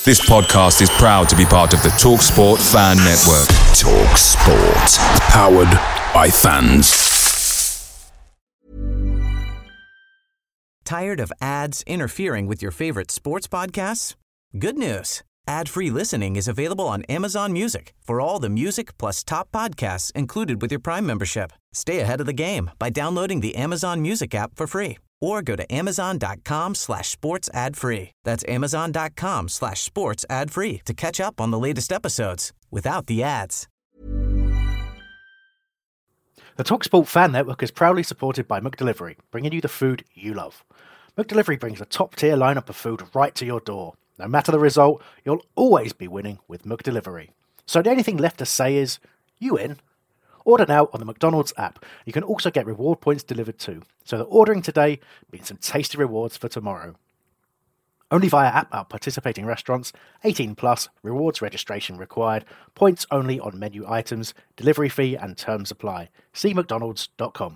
This podcast is proud to be part of the TalkSport Fan Network. TalkSport. Powered by fans. Tired of ads interfering with your favorite sports podcasts? Good news. Ad-free listening is available on Amazon Music for all the music plus top podcasts included with your Prime membership. Stay ahead of the game by downloading the Amazon Music app for free or go to amazon.com/sports ad free. That's amazon.com/sports ad free to catch up on the latest episodes without the ads. The TalkSport Fan Network is proudly supported by McDelivery, bringing you the food you love. McDelivery brings a top-tier lineup of food right to your door. No matter the result, you'll always be winning with McDelivery. So the only thing left to say is, you in? Order now on the McDonald's app. You can also get reward points delivered too, so that ordering today means some tasty rewards for tomorrow. Only via app at participating restaurants, 18 plus, rewards registration required, points only on menu items, delivery fee and terms apply. See mcdonalds.com.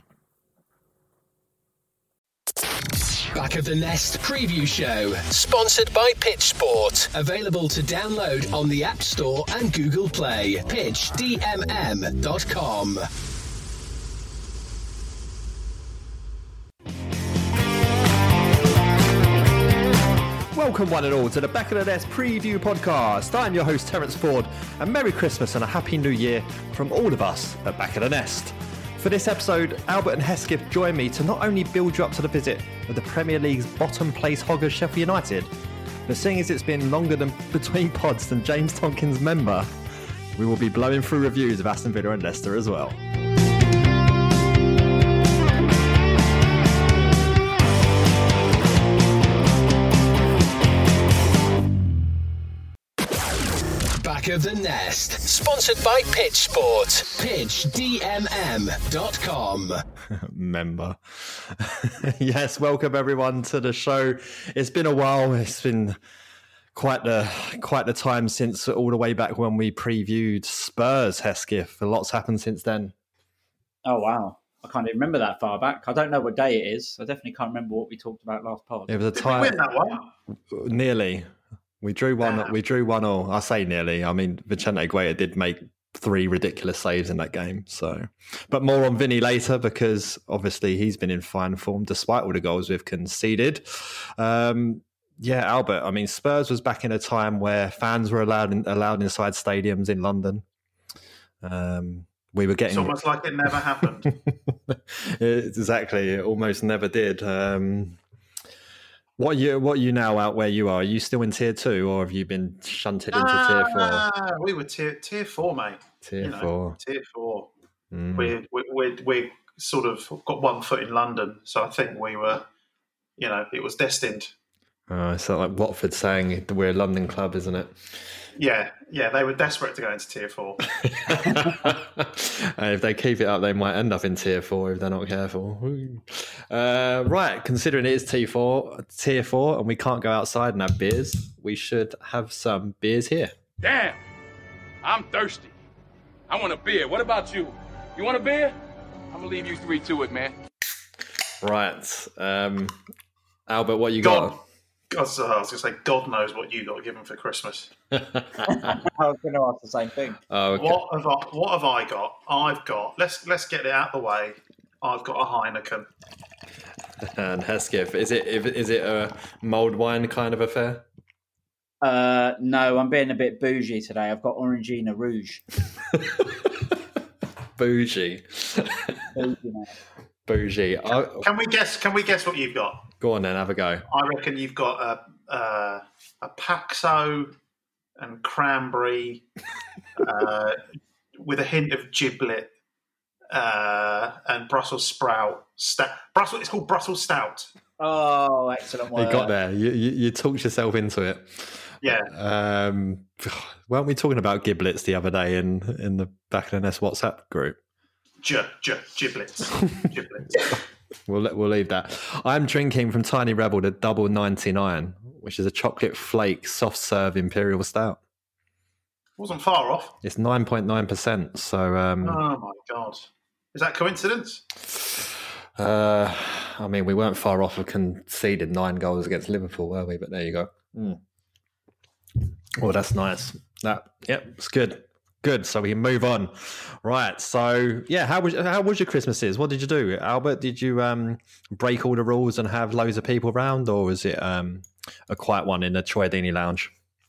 Back of the Nest preview show, sponsored by Pitch Sport. Available to download on the App Store and Google Play. pitchdmm.com. Welcome one and all to the Back of the Nest preview podcast. I'm your host Terence Ford, and Merry Christmas and a Happy New Year from all of us at Back of the Nest. For this episode, Albert and Hesketh join me to not only build you up to the visit of the Premier League's bottom place hoggers Sheffield United, but seeing as it's been longer than between pods than James Tompkins' member, we will be blowing through reviews of Aston Villa and Leicester as well. Back of the Nest, sponsored by Pitch Sport. pitchdmm.com. Member. Yes, welcome everyone to the show. It's been a while. It's been quite the time since all the way back when we previewed Spurs, Hesketh. A lot's happened since then. Oh, wow. I can't even remember that far back. I don't know what day it is. I definitely can't remember what we talked about last pod. It was a time. Did we win that one? Nearly. We drew one. We drew 1-1. I say nearly. I mean, Vicente Guaita did make 3 ridiculous saves in that game. So, but more on Vinny later because obviously he's been in fine form despite all the goals we've conceded. Yeah, Albert. I mean, Spurs was back in a time where fans were allowed inside stadiums in London. We were getting. It's almost like it never happened. Exactly. It almost never did. What are you now out where you are? Are you still in tier 2 or have you been shunted into tier 4? We were tier 4, mate. Tier 4. Tier 4. Mm. We sort of got one foot in London, so I think we were, it was destined. It's like Watford saying we're a London club, isn't it? Yeah, they were desperate to go into tier 4. And if they keep it up, they might end up in tier 4 if they're not careful. Right, considering it is tier 4, and we can't go outside and have beers, we should have some beers here. Damn, I'm thirsty. I want a beer. What about you? You want a beer? I'm gonna leave you 3 to it, man. Right, Albert, what you got? I was going to say, God knows what you got given for Christmas. I was going to ask the same thing. Oh, okay. What have I got? I've got. Let's get it out of the way. I've got a Heineken. And Hesketh, is it a mulled wine kind of affair? No, I'm being a bit bougie today. I've got Orangina Rouge. Bougie. Bougie. Can we guess what you've got? Go on then, have a go. I reckon you've got a Paxo and cranberry with a hint of giblet and Brussels sprout. It's called Brussels stout. Oh, excellent work. You got there. You talked yourself into it. Yeah. Weren't we talking about giblets the other day in the Back of the Nest WhatsApp group? Giblets. We'll leave that. I'm drinking from Tiny Rebel the Double 99, which is a chocolate flake soft serve imperial stout. Wasn't far off. It's 9.9%. So. Oh my god! Is that coincidence? I mean, we weren't far off of conceding 9 goals against Liverpool, were we? But there you go. Oh, that's nice. It's good. Good. So we can move on. Right. So yeah, how was your Christmases? What did you do, Albert? Did you break all the rules and have loads of people around, or was it a quiet one in the Troydini lounge?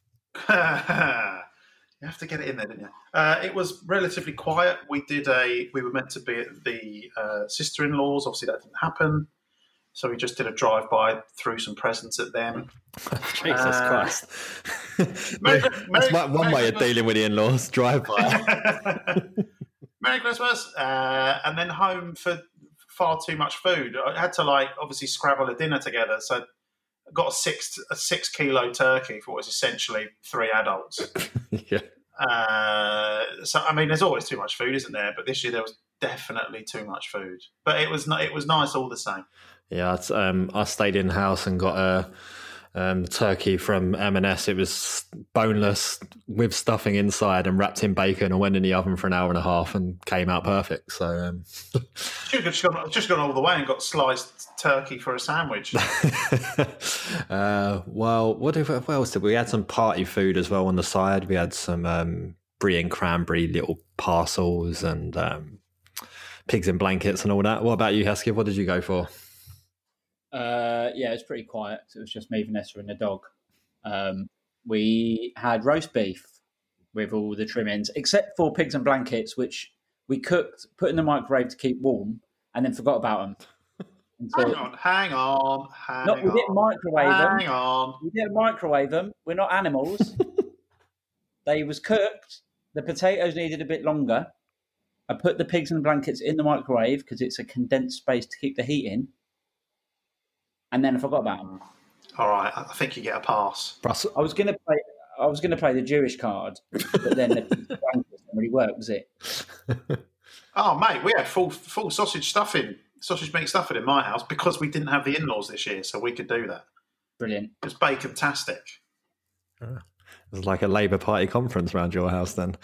You have to get it in there, didn't you? It was relatively quiet. We were meant to be at the sister-in-laws. Obviously, that didn't happen. So we just did a drive-by, threw some presents at them. Jesus Christ. That's one way of dealing with the in-laws, drive-by. Merry Christmas. And then home for far too much food. I had to, obviously scrabble a dinner together. So I got a 6 kilo turkey for what was essentially 3 adults. Yeah. So, I mean, there's always too much food, isn't there? But this year there was definitely too much food. But it was nice all the same. Yeah, I stayed in house and got a turkey from M&S. It was boneless with stuffing inside and wrapped in bacon, and went in the oven for an hour and a half and came out perfect. So just gone all the way and got sliced turkey for a sandwich. Well, what else did we? We had some party food as well on the side. We had some brie and cranberry little parcels and pigs in blankets and all that. What about you, Hesketh? What did you go for? Yeah, it was pretty quiet. It was just me, Vanessa, and the dog. We had roast beef with all the trimmings, except for pigs and blankets, which we cooked, put in the microwave to keep warm, and then forgot about them. Hang on. We didn't microwave them. Hang on. We didn't microwave them. We're not animals. They was cooked. The potatoes needed a bit longer. I put the pigs and blankets in the microwave because it's a condensed space to keep the heat in. And then I forgot about them. All right, I think you get a pass. I was going to play the Jewish card, but then the blankets didn't really work, was it? Oh, mate, we had full sausage meat stuffing in my house because we didn't have the in-laws this year, so we could do that. Brilliant. It was bacon-tastic. It was like a Labour Party conference around your house then.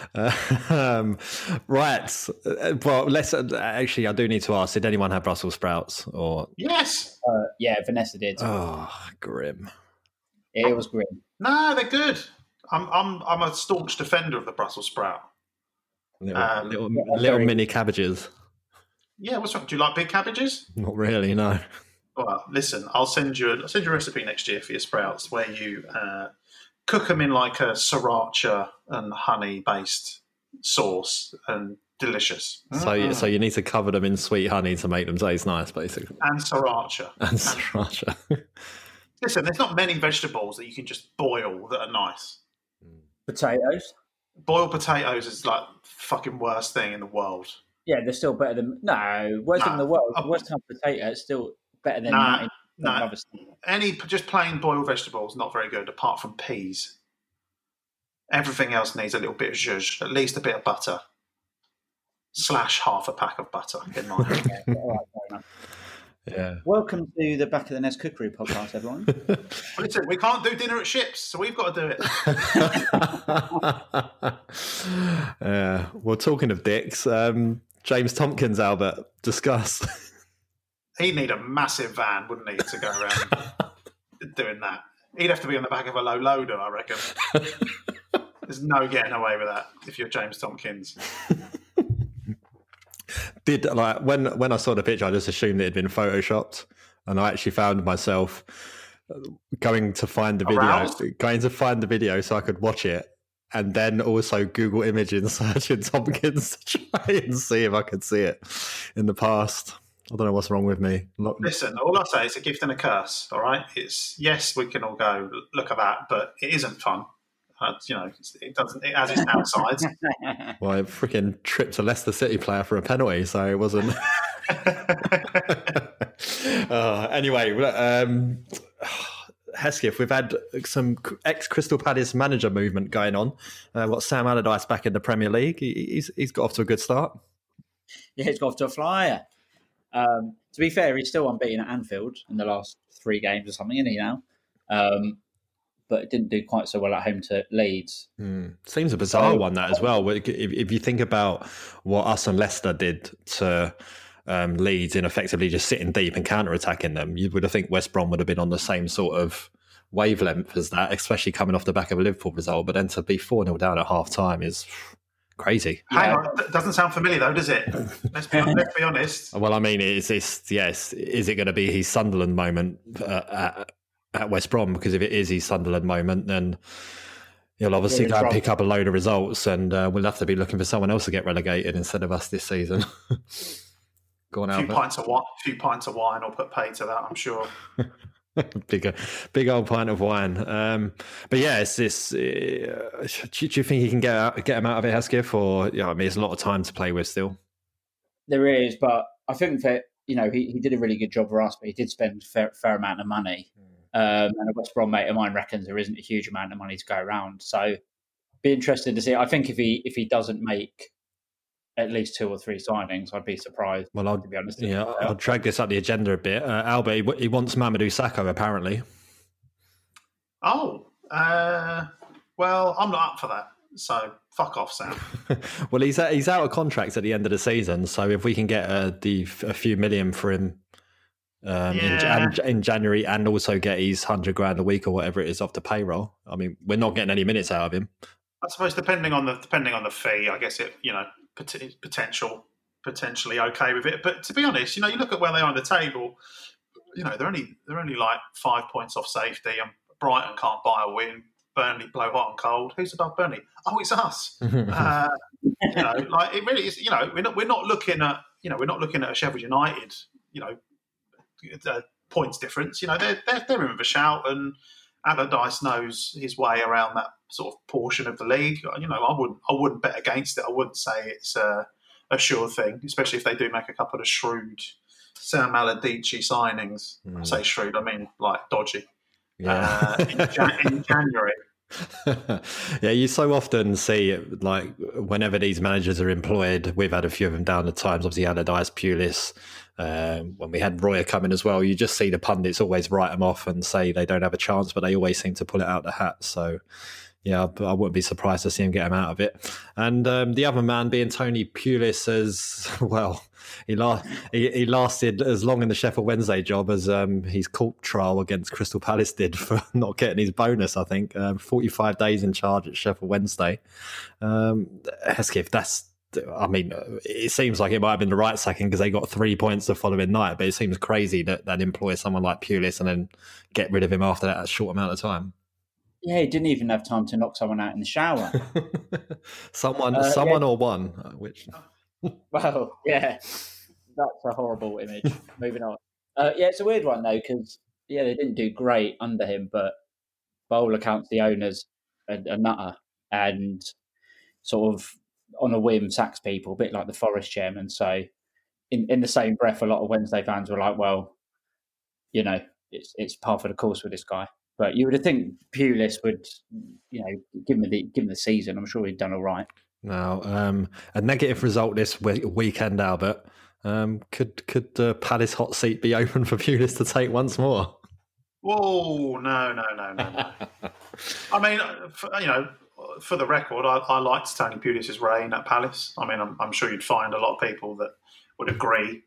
Right. Well, let's actually, I do need to ask, did anyone have Brussels sprouts? Or Yes. Yeah, Vanessa did. Oh, grim. It was grim. No, they're good. I'm a staunch defender of the Brussels sprout. Little mini cabbages. Yeah, what's wrong? Do you like big cabbages? Not really, no. Well, listen, I'll send you a recipe next year for your sprouts where you cook them in like a sriracha and honey based sauce, and delicious. So you need to cover them in sweet honey to make them taste nice, basically. And sriracha. Listen, there's not many vegetables that you can just boil that are nice. Potatoes. Boiled potatoes is like the fucking worst thing in the world. Yeah, they're still better than worst thing in the world. Worst type of potato, it's still better than other stuff. Any just plain boiled vegetables not very good, apart from peas. Everything else needs a little bit of zhuzh, at least a bit of butter. / half a pack of butter in my Yeah, all right, fair enough. Yeah. Welcome to the Back of the Nest Cookery podcast, everyone. Listen, we can't do dinner at ships, so we've got to do it. Well, talking of dicks, James Tompkins, Albert, discuss. He'd need a massive van, wouldn't he, to go around doing that. He'd have to be on the back of a low loader, I reckon. There's no getting away with that if you're James Tompkins. When I saw the picture, I just assumed it had been photoshopped, and I actually found myself going to find the video so I could watch it, and then also Google image and searching Tompkins to try and see if I could see it in the past. I don't know what's wrong with me. Listen, all I say is a gift and a curse. All right, it's yes, we can all go look at that, but it isn't fun. It doesn't. It has its downsides. Well, I freaking tripped a Leicester City player for a penalty, so it wasn't. Anyway, Hesketh, we've had some ex-Crystal Palace manager movement going on. Got Sam Allardyce back in the Premier League. He's got off to a good start. Yeah, he's got off to a flyer. To be fair, he's still unbeaten at Anfield in the last 3 games or something, isn't he now? But it didn't do quite so well at home to Leeds. Seems a bizarre one, that as well. If you think about what us and Leicester did to Leeds in effectively just sitting deep and counter-attacking them, you would have think West Brom would have been on the same sort of wavelength as that, especially coming off the back of a Liverpool result. But then to be 4-0 down at half time is crazy. Hang on, it doesn't sound familiar though, does it? Let's be honest. Well, I mean, is it going to be his Sunderland moment at West Brom? Because if it is his Sunderland moment, then he'll obviously go and pick up a load of results, and we'll have to be looking for someone else to get relegated instead of us this season. Go on, Albert. A few pints of wine will put pay to that, I'm sure. big old pint of wine. But yeah, it's this. Do you think he can get him out of it, Hesketh? Or I mean, there's a lot of time to play with still. There is, but I think that he did a really good job for us, but he did spend a fair amount of money. And a West Brom mate of mine reckons there isn't a huge amount of money to go around. So, be interested to see. I think if he doesn't make at least 2 or 3 signings, I'd be surprised. Well, to be honest. Yeah, I'll drag this up the agenda a bit. Albert, he wants Mamadou Sakho apparently. Oh, well, I'm not up for that. So fuck off, Sam. Well, he's out of contract at the end of the season. So if we can get a few million for him in January, and also get his $100,000 a week or whatever it is off the payroll, I mean, we're not getting any minutes out of him. I suppose depending on the fee, I guess it potentially okay with it. But to be honest, you look at where they are on the table. They're only like 5 points off safety, and Brighton can't buy a win. Burnley blow hot and cold. Who's above Burnley? Oh, it's us. Like it really is. We're not looking at a Sheffield United. Points difference. They're in with a shout, and Allardyce knows his way around that sort of portion of the league. I wouldn't bet against it. I wouldn't say it's a sure thing, especially if they do make a couple of shrewd Sam Allardyce signings. I say shrewd, I mean like dodgy. Yeah. In January. Yeah, you so often see like whenever these managers are employed, we've had a few of them down the times. Obviously, Allardyce, Pulis. When we had Royer come in as well, you just see the pundits always write them off and say they don't have a chance, but they always seem to pull it out the hat. So, yeah, I wouldn't be surprised to see him get him out of it. And the other man being Tony Pulis, as well, he lasted as long in the Sheffield Wednesday job as his court trial against Crystal Palace did for not getting his bonus, I think. 45 days in charge at Sheffield Wednesday. Hesketh, it seems like it might have been the right sacking because they got 3 points the following night, but it seems crazy that employ someone like Pulis and then get rid of him after that short amount of time. Yeah, he didn't even have time to knock someone out in the shower. someone or one, which... Well, yeah, that's a horrible image. Moving on. It's a weird one, though, because, they didn't do great under him, but by all accounts, the owner's a nutter and sort of on a whim sacks people, a bit like the Forest chairman. So in the same breath, a lot of Wednesday fans were like, well, it's par for the course with this guy. But you would have think Pulis would, give him the season. I'm sure he'd done all right. Now, a negative result this weekend, Albert. Could the Palace hot seat be open for Pulis to take once more? Whoa, no. I mean, for the record, I liked Tony Pulis' reign at Palace. I mean, I'm sure you'd find a lot of people that would agree.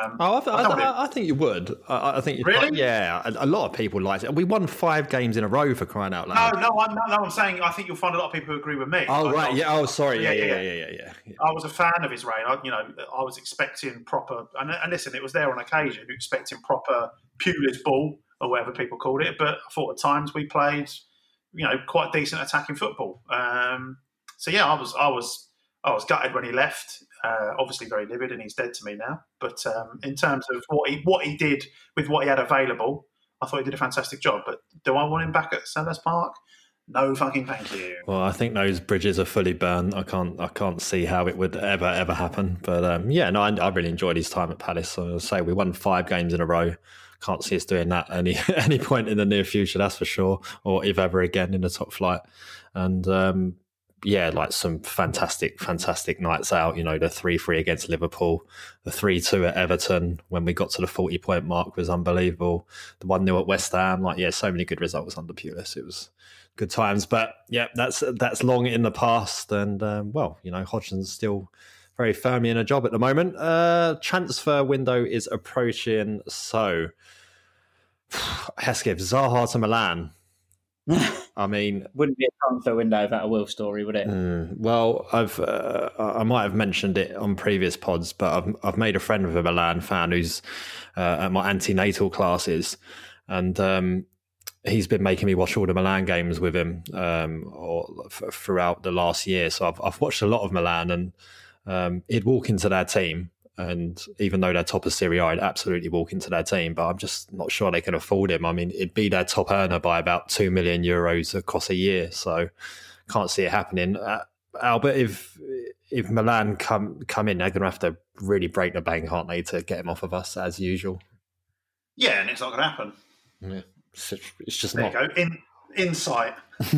I think you would. I think you'd really? Yeah, a lot of people liked it. We won 5 games in a row for crying out loud. No, I'm saying I think you'll find a lot of people who agree with me. Oh, right. Yeah. Oh, sorry. Yeah. I was a fan of his reign. I was expecting proper, and listen, it was there on occasion, expecting proper Pulis ball or whatever people called it. But I thought at times we played, quite decent attacking football. So yeah, I was gutted when he left. Obviously very livid, and he's dead to me now. But in terms of what he did with what he had available, I thought he did a fantastic job. But do I want him back at Selhurst Park? No fucking thank you. Well, I think those bridges are fully burned. I can't see how it would ever happen. But I really enjoyed his time at Palace. So I'll say we won 5 games in a row. Can't see us doing that any point in the near future, that's for sure, or if ever again in the top flight. And like some fantastic nights out. The 3-3 against Liverpool, the 3-2 at Everton when we got to the 40-point mark was unbelievable. The 1-0 at West Ham, so many good results under Pulis. It was good times, but yeah, that's long in the past. And Hodgson's still very firmly in a job at the moment. Transfer window is approaching, so Hesketh, Zaha to Milan. I mean, wouldn't be a transfer window without a Wilf story, would it? Well, I might have mentioned it on previous pods, but I've made a friend with a Milan fan who's at my antenatal classes, and he's been making me watch all the Milan games with him throughout the last year. So I've watched a lot of Milan, and he'd walk into their team. And even though they're top of Serie A, I'd absolutely walk into their team, but I'm just not sure they can afford him. I mean, it'd be their top earner by about €2 million across a year, so can't see it happening. Albert, if Milan come in, they're going to have to really break the bank, aren't they, to get him off of us as usual? Yeah, and it's not going to happen. Yeah, it's just there not. You go. Insight.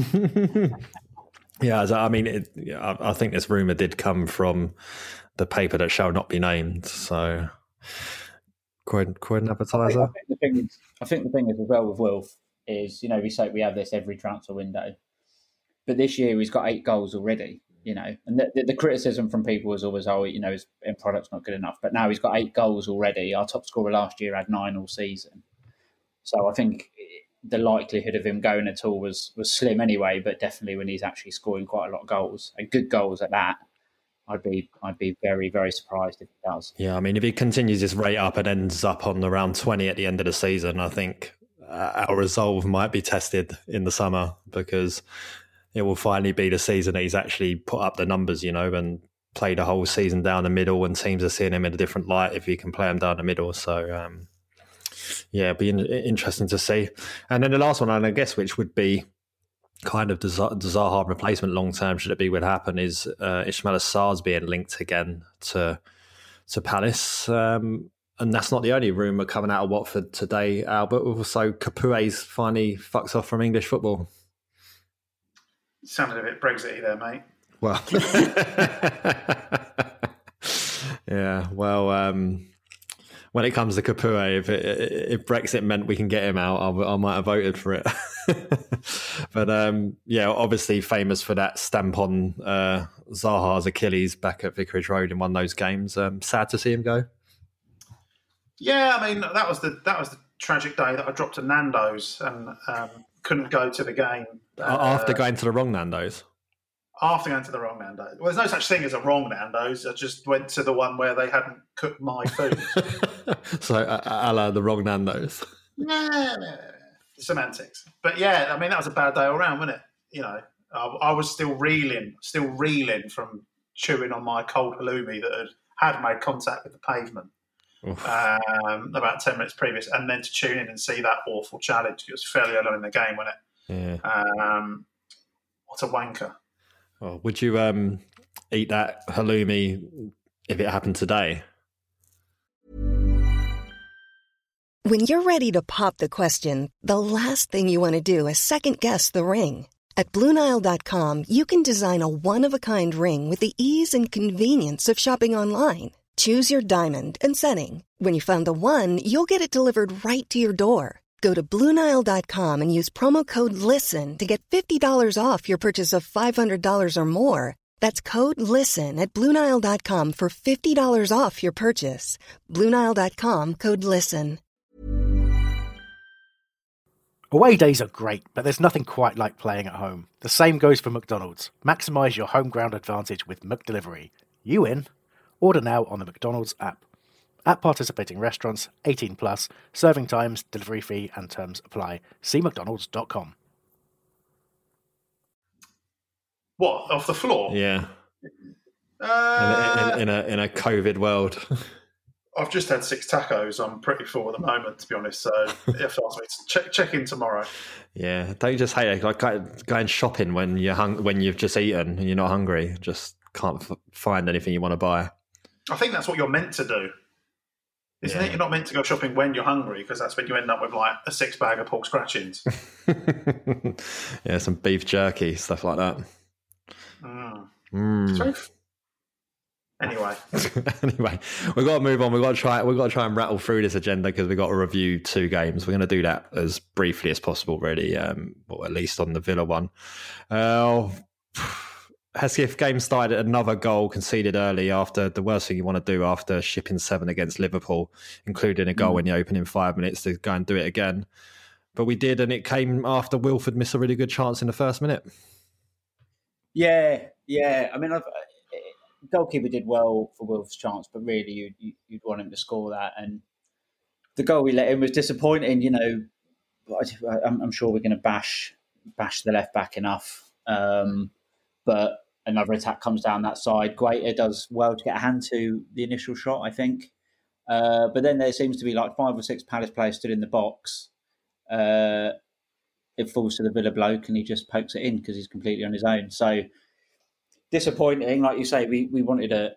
Yeah, I mean, I think this rumour did come from the paper that shall not be named. So, quite an advertiser. I think the thing is as well with Wilf is, we say we have this every transfer window, but this year he's got 8 goals already. And the criticism from people was always, his end product's not good enough. But now he's got 8 goals already. Our top scorer last year had 9 all season. So I think the likelihood of him going at all was slim anyway. But definitely when he's actually scoring quite a lot of goals and good goals at that, I'd be very, very surprised if he does. Yeah, I mean, if he continues his rate up and ends up on around 20 at the end of the season, I think our resolve might be tested in the summer, because it will finally be the season that he's actually put up the numbers, and played the whole season down the middle, and teams are seeing him in a different light if he can play him down the middle. So, it'd be interesting to see. And then the last one, and I guess which would be kind of the Zaha replacement long term, should it be what happen, is Ismail Assar's being linked again to Palace. And that's not the only rumour coming out of Watford today, Albert. Also, Capue's finally fucks off from English football. Sounded a bit Brexit-y there, mate. Well, yeah. Well, when it comes to Capoue, if Brexit meant we can get him out, I might have voted for it. But obviously famous for that stamp on Zaha's Achilles back at Vicarage Road in one of those games. Sad to see him go. Yeah, I mean that was the tragic day that I dropped to Nando's and couldn't go to the game after going to the wrong Nando's. After going to the wrong Nando's. Well, there's no such thing as a wrong Nando's. I just went to the one where they hadn't cooked my food. So, a la the wrong Nando's. No. Semantics. But yeah, I mean, that was a bad day all round, wasn't it? I was still reeling from chewing on my cold halloumi that had made contact with the pavement about 10 minutes previous, and then to tune in and see that awful challenge. It was fairly early in the game, wasn't it? Yeah. What a wanker. Oh, would you eat that halloumi if it happened today? When you're ready to pop the question, the last thing you want to do is second-guess the ring. At BlueNile.com, you can design a one-of-a-kind ring with the ease and convenience of shopping online. Choose your diamond and setting. When you find the one, you'll get it delivered right to your door. Go to BlueNile.com and use promo code LISTEN to get $50 off your purchase of $500 or more. That's code LISTEN at BlueNile.com for $50 off your purchase. BlueNile.com, code LISTEN. Away days are great, but there's nothing quite like playing at home. The same goes for McDonald's. Maximise your home ground advantage with McDelivery. You in? Order now on the McDonald's app. At participating restaurants, 18 plus, serving times, delivery fee and terms apply. See mcdonalds.com. What, off the floor? Yeah. In a COVID world. I've just had 6 tacos. I'm pretty full at the moment, to be honest. So if you ask me to check in tomorrow. Yeah, don't you just hate it? Like going shopping when you've just eaten and you're not hungry, just can't find anything you want to buy. I think that's what you're meant to do, isn't it? You're not meant to go shopping when you're hungry, because that's when you end up with like a 6 bag of pork scratchings. Yeah, some beef jerky, stuff like that. Anyway, we've got to move on. We've got to try and rattle through this agenda, because we've got to review 2 games. We're going to do that as briefly as possible, really, or at least on the Villa one. Hesketh game started another goal conceded early after the worst thing you want to do after shipping 7 against Liverpool, including a goal in the opening 5 minutes, to go and do it again. but we did, and it came after Wilford missed a really good chance in the first minute. Yeah. I mean, goalkeeper did well for Wilf's chance, but really you'd want him to score that. And the goal we let in was disappointing. You know, I'm sure we're going to bash the left back enough, but another attack comes down that side. Guaita does well to get a hand to the initial shot, I think. But then there seems to be like 5 or 6 Palace players stood in the box. It falls to the Villa bloke and he just pokes it in because he's completely on his own. So disappointing. Like you say, we wanted to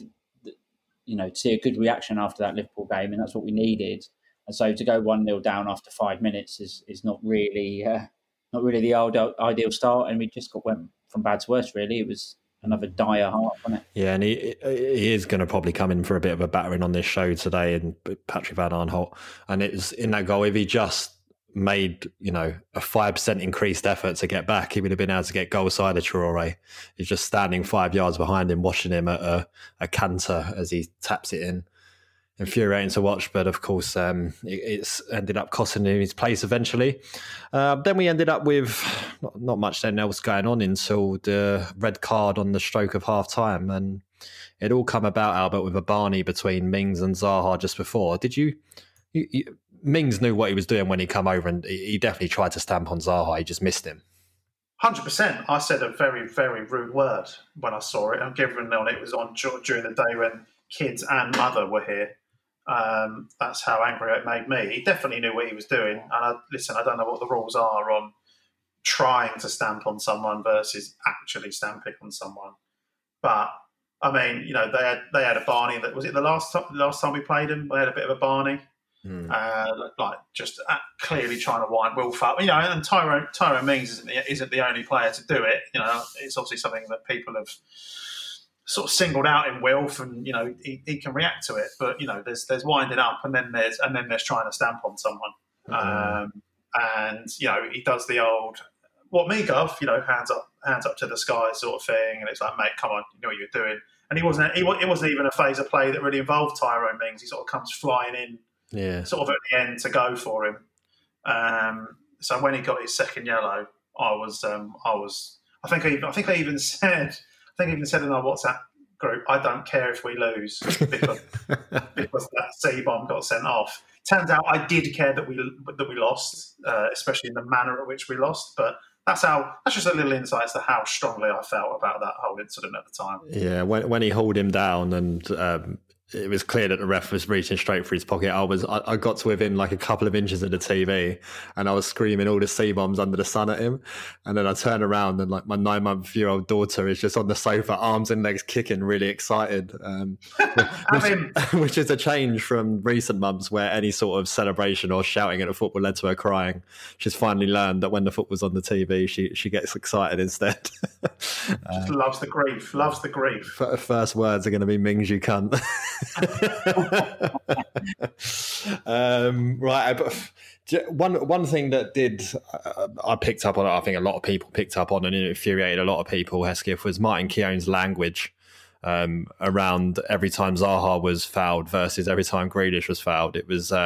see a good reaction after that Liverpool game, and that's what we needed. And so to go 1-0 down after 5 minutes is not really the ideal start, and we just went from bad to worse. Really, it was another dire half, wasn't it? Yeah, and he is going to probably come in for a bit of a battering on this show today, and Patrick Van Aanholt. And it's in that goal, if he just made a 5% increased effort to get back, he would have been able to get goal side of Traore. He's just standing 5 yards behind him, watching him at a canter as he taps it in. Infuriating to watch, but of course it's ended up costing him his place eventually. Then we ended up with not much then else going on until the red card on the stroke of half time, and it all come about, Albert, with a Barney between Mings and Zaha just before. Did you Mings knew what he was doing when he come over, and he definitely tried to stamp on Zaha. He just missed him. 100%. I said a very, very rude word when I saw it. And given that it was on during the day when kids and mother were here, that's how angry it made me. He definitely knew what he was doing. And I don't know what the rules are on trying to stamp on someone versus actually stamping on someone. But I mean, they had a Barney. That was it. The last time we played them, they had a bit of a Barney. Just clearly trying to wind Wilf up. And Tyrone Mings isn't the only player to do it. It's obviously something that people have sort of singled out in Wilf, and he can react to it. But there's winding up, and then there's trying to stamp on someone. And he does the old "what me, Gov?" hands up to the sky sort of thing, and it's like, mate, come on, you know what you're doing. And it wasn't even a phase of play that really involved Tyrone Mings. He sort of comes flying in. Yeah, sort of at the end to go for him. So when he got his second yellow, I think I even said in our WhatsApp group, I don't care if we lose because that C-bomb got sent off. Turns out I did care that we lost, especially in the manner at which we lost. But that's just a little insight as to how strongly I felt about that whole incident at the time. Yeah, when he hauled him down and it was clear that the ref was reaching straight for his pocket. I got to within like a couple of inches of the TV, and I was screaming all the C-bombs under the sun at him. And then I turned around, and like my 9-month-old daughter is just on the sofa, arms and legs kicking, really excited. Which is a change from recent months where any sort of celebration or shouting at the football led to her crying. She's finally learned that when the football's on the TV, she gets excited instead. Just loves the grief. First words are going to be "Mings, you cunt." Right, one thing that I picked up on, I think a lot of people picked up on, and it infuriated a lot of people, Hesketh, was Martin Keown's language around every time Zaha was fouled versus every time Grealish was fouled. It was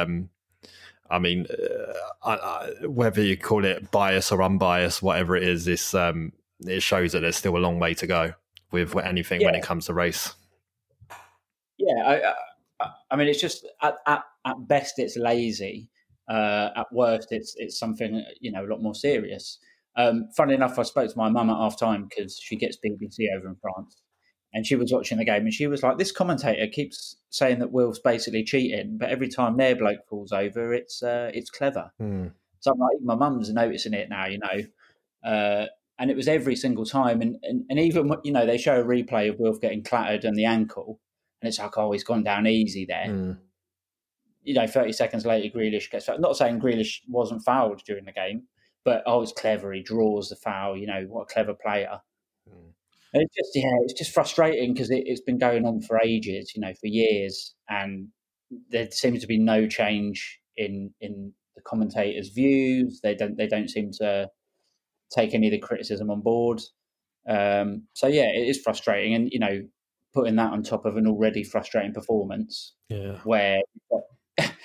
whether you call it bias or unbiased, whatever it is, it shows that there's still a long way to go with anything when it comes to race. Yeah, I mean, it's just at best it's lazy. At worst, it's something a lot more serious. Funnily enough, I spoke to my mum at half time because she gets BBC over in France, and she was watching the game, and she was like, "This commentator keeps saying that Will's basically cheating, but every time their bloke falls over, it's clever." So I'm like, my mum's noticing it now, and it was every single time, and even they show a replay of Wilf getting clattered on the ankle. And it's like, oh, he's gone down easy there. 30 seconds later, Grealish gets fouled. Not saying Grealish wasn't fouled during the game, but it's clever. He draws the foul. What a clever player. And it's just frustrating because it's been going on for ages, for years, and there seems to be no change in the commentators' views. They don't seem to take any of the criticism on board. It is frustrating, and putting that on top of an already frustrating performance, where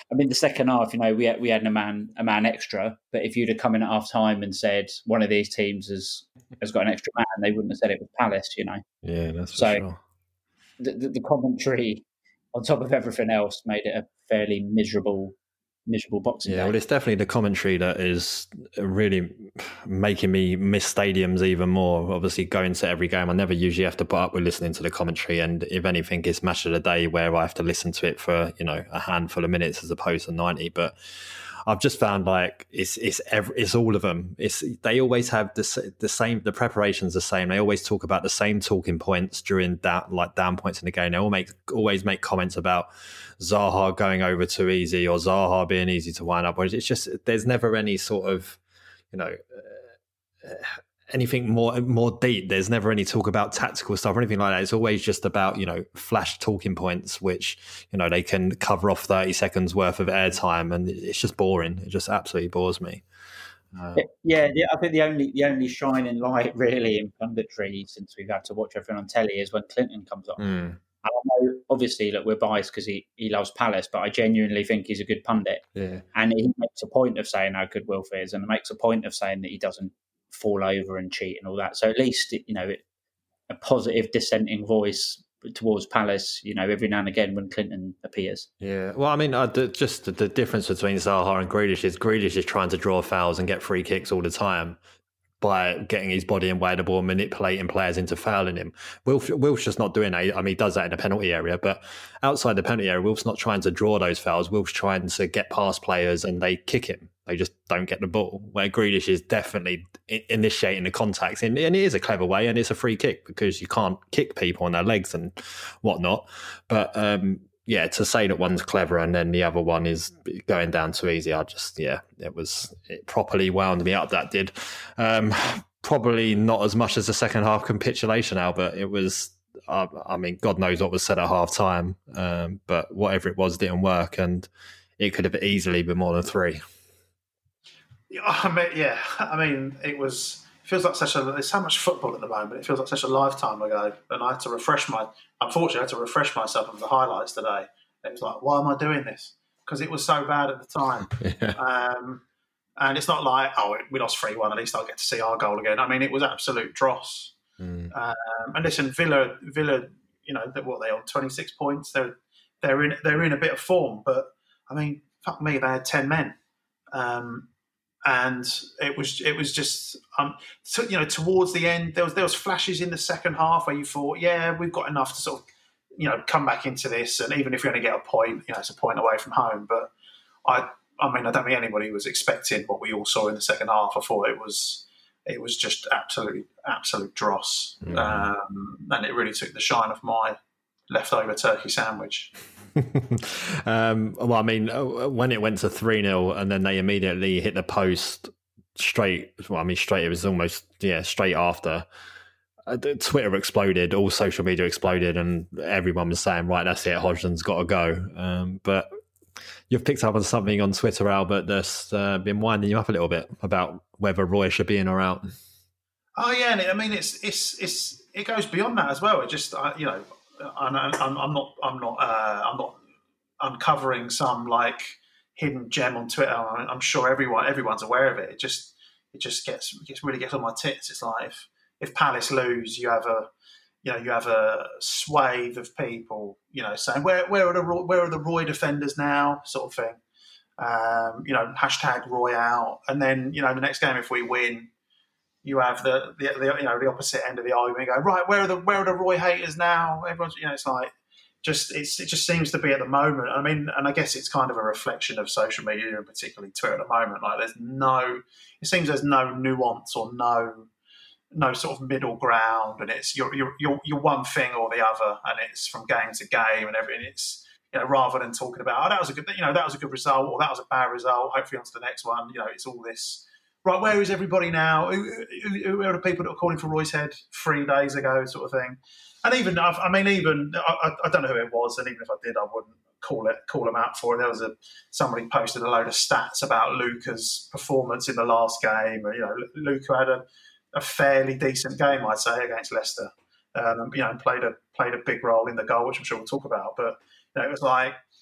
I mean, the second half, we had a man extra, but if you'd have come in at half time and said one of these teams has got an extra man, they wouldn't have said it was Palace, Yeah, that's for so sure. The commentary, on top of everything else, made it a fairly miserable Boxing Day. Yeah, well, it's definitely the commentary that is really making me miss stadiums even more. Obviously, going to every game, I never usually have to put up with listening to the commentary, and if anything, it's match of the day where I have to listen to it for a handful of minutes as opposed to 90. But I've just found like it's all of them. They always have the same. The preparation's the same. They always talk about the same talking points during down points in the game. They always make comments about Zaha going over too easy or Zaha being easy to wind up. It's just there's never any sort of anything more deep. There's never any talk about tactical stuff or anything like that. It's always just about flash talking points, which they can cover off 30 seconds worth of airtime, and it's just boring. It just absolutely bores me. I think the only shining light really in punditry since we've had to watch everything on telly is when Clinton comes on. And I know, obviously, look, we're biased because he loves Palace, but I genuinely think he's a good pundit. Yeah. And he makes a point of saying how good Wilf is, and he makes a point of saying that he doesn't fall over and cheat and all that. So at least, a positive dissenting voice towards Palace, every now and again when Clinton appears. Yeah. Well, I mean, just the difference between Zaha and Grealish is trying to draw fouls and get free kicks all the time by getting his body in way of the ball, manipulating players into fouling him. Wilf's just not doing that. I mean, he does that in the penalty area, but outside the penalty area, Wilf's not trying to draw those fouls. Wilf's trying to get past players and they kick him. They just don't get the ball, where Grealish is definitely initiating the contacts. And it is a clever way, and it's a free kick because you can't kick people on their legs and whatnot. But to say that one's clever and then the other one is going down too easy, it properly wound me up, that did. Probably not as much as the second half capitulation, Albert. It was, I mean, God knows what was said at half time, but whatever it was didn't work, and it could have easily been more than 3. I mean, it feels like there's so much football at the moment. It feels like such a lifetime ago, and I had to refresh myself on the highlights today. It was like, why am I doing this? Because it was so bad at the time. Yeah. And it's not like, we lost 3-1, at least I'll get to see our goal again. I mean, it was absolute dross. And listen, Villa, what are they on, 26 points? They're in a bit of form, but I mean, fuck me, they had 10 men. And it was just towards the end there was flashes in the second half where you thought, yeah, we've got enough to sort of come back into this, and even if you're going to get a point, it's a point away from home. But I mean, I don't think anybody was expecting what we all saw in the second half. I thought it was just absolute dross, and it really took the shine off my leftover turkey sandwich. Well, I mean, when it went to 3-0 and then they immediately hit the post straight, it was almost, straight after, Twitter exploded, all social media exploded, and everyone was saying, right, that's it, Hodgson's got to go. But you've picked up on something on Twitter, Albert, that's been winding you up a little bit about whether Roy should be in or out. Oh yeah, and I mean, it goes beyond that as well. It just, I'm not uncovering some like hidden gem on Twitter. I'm sure everyone's aware of it. It just really gets on my tits. It's like if Palace lose, you have a swathe of people, saying where are the Roy defenders now, sort of thing. Hashtag Roy out, and then the next game if we win, you have the opposite end of the argument. Go, right, where are the Roy haters now? Everyone's, it's like it just seems to be at the moment. I mean, and I guess it's kind of a reflection of social media and particularly Twitter at the moment. Like it seems there's no nuance or no sort of middle ground, and it's you're one thing or the other, and it's from game to game and everything. It's rather than talking about that was a good result or that was a bad result. Hopefully on to the next one. It's all this. Right, where is everybody now? Who are the people that were calling for Roy's head 3 days ago, sort of thing? And I don't know who it was, and even if I did, I wouldn't call them out for it. There was somebody posted a load of stats about Luka's performance in the last game. Luka had a fairly decent game, I'd say, against Leicester. And played a big role in the goal, which I'm sure we'll talk about. But it was like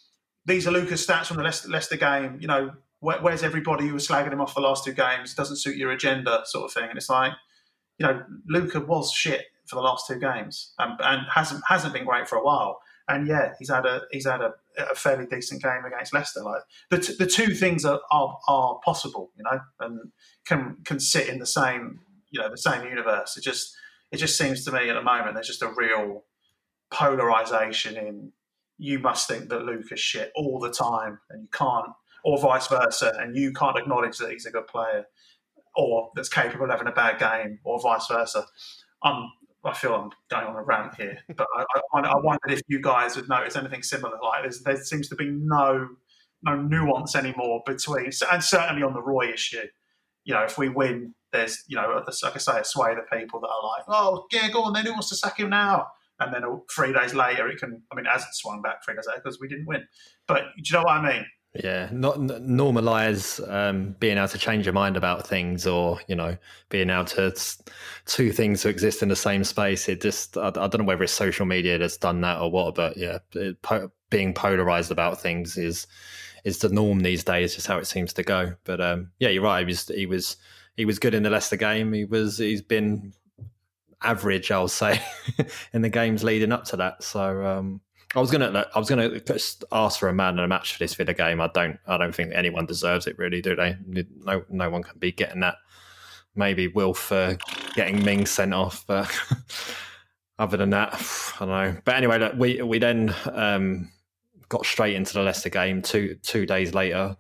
these are Luca's stats from the Leicester game. You know, where's everybody who was slagging him off the last 2 games? Doesn't suit your agenda, sort of thing. And it's like, you know, Luca was shit for the last 2 games and hasn't been great for a while. And yeah, he's had a fairly decent game against Leicester. Like the 2 things are possible, you know, and can sit in the same universe. It just seems to me at the moment there's just a real polarization in you must think that Luca's shit all the time and you can't, or vice versa, and you can't acknowledge that he's a good player or that's capable of having a bad game, or vice versa. I feel I'm going on a rant here, but I wondered if you guys would notice anything similar. Like there seems to be no nuance anymore between, and certainly on the Roy issue. You know, if we win, there's, you know, like I say, a swathe of people that are like, oh, yeah, go on then, who wants to sack him now? And then 3 days later, it hasn't swung back 3 days later because we didn't win. But do you know what I mean? Yeah, not normalise being able to change your mind about things, or, you know, being able to 2 things to exist in the same space. It just, I don't know whether it's social media that's done that or what, but yeah, being polarised about things is the norm these days, just how it seems to go. But yeah, you're right. He was good in the Leicester game. He's been average, I'll say, in the games leading up to that. So I was gonna just ask for a man of the match for this Villa game. I don't think anyone deserves it, really, do they? No one can be getting that. Maybe Wilf for getting Ming sent off, but other than that, I don't know. But anyway, look, we then got straight into the Leicester game two days later,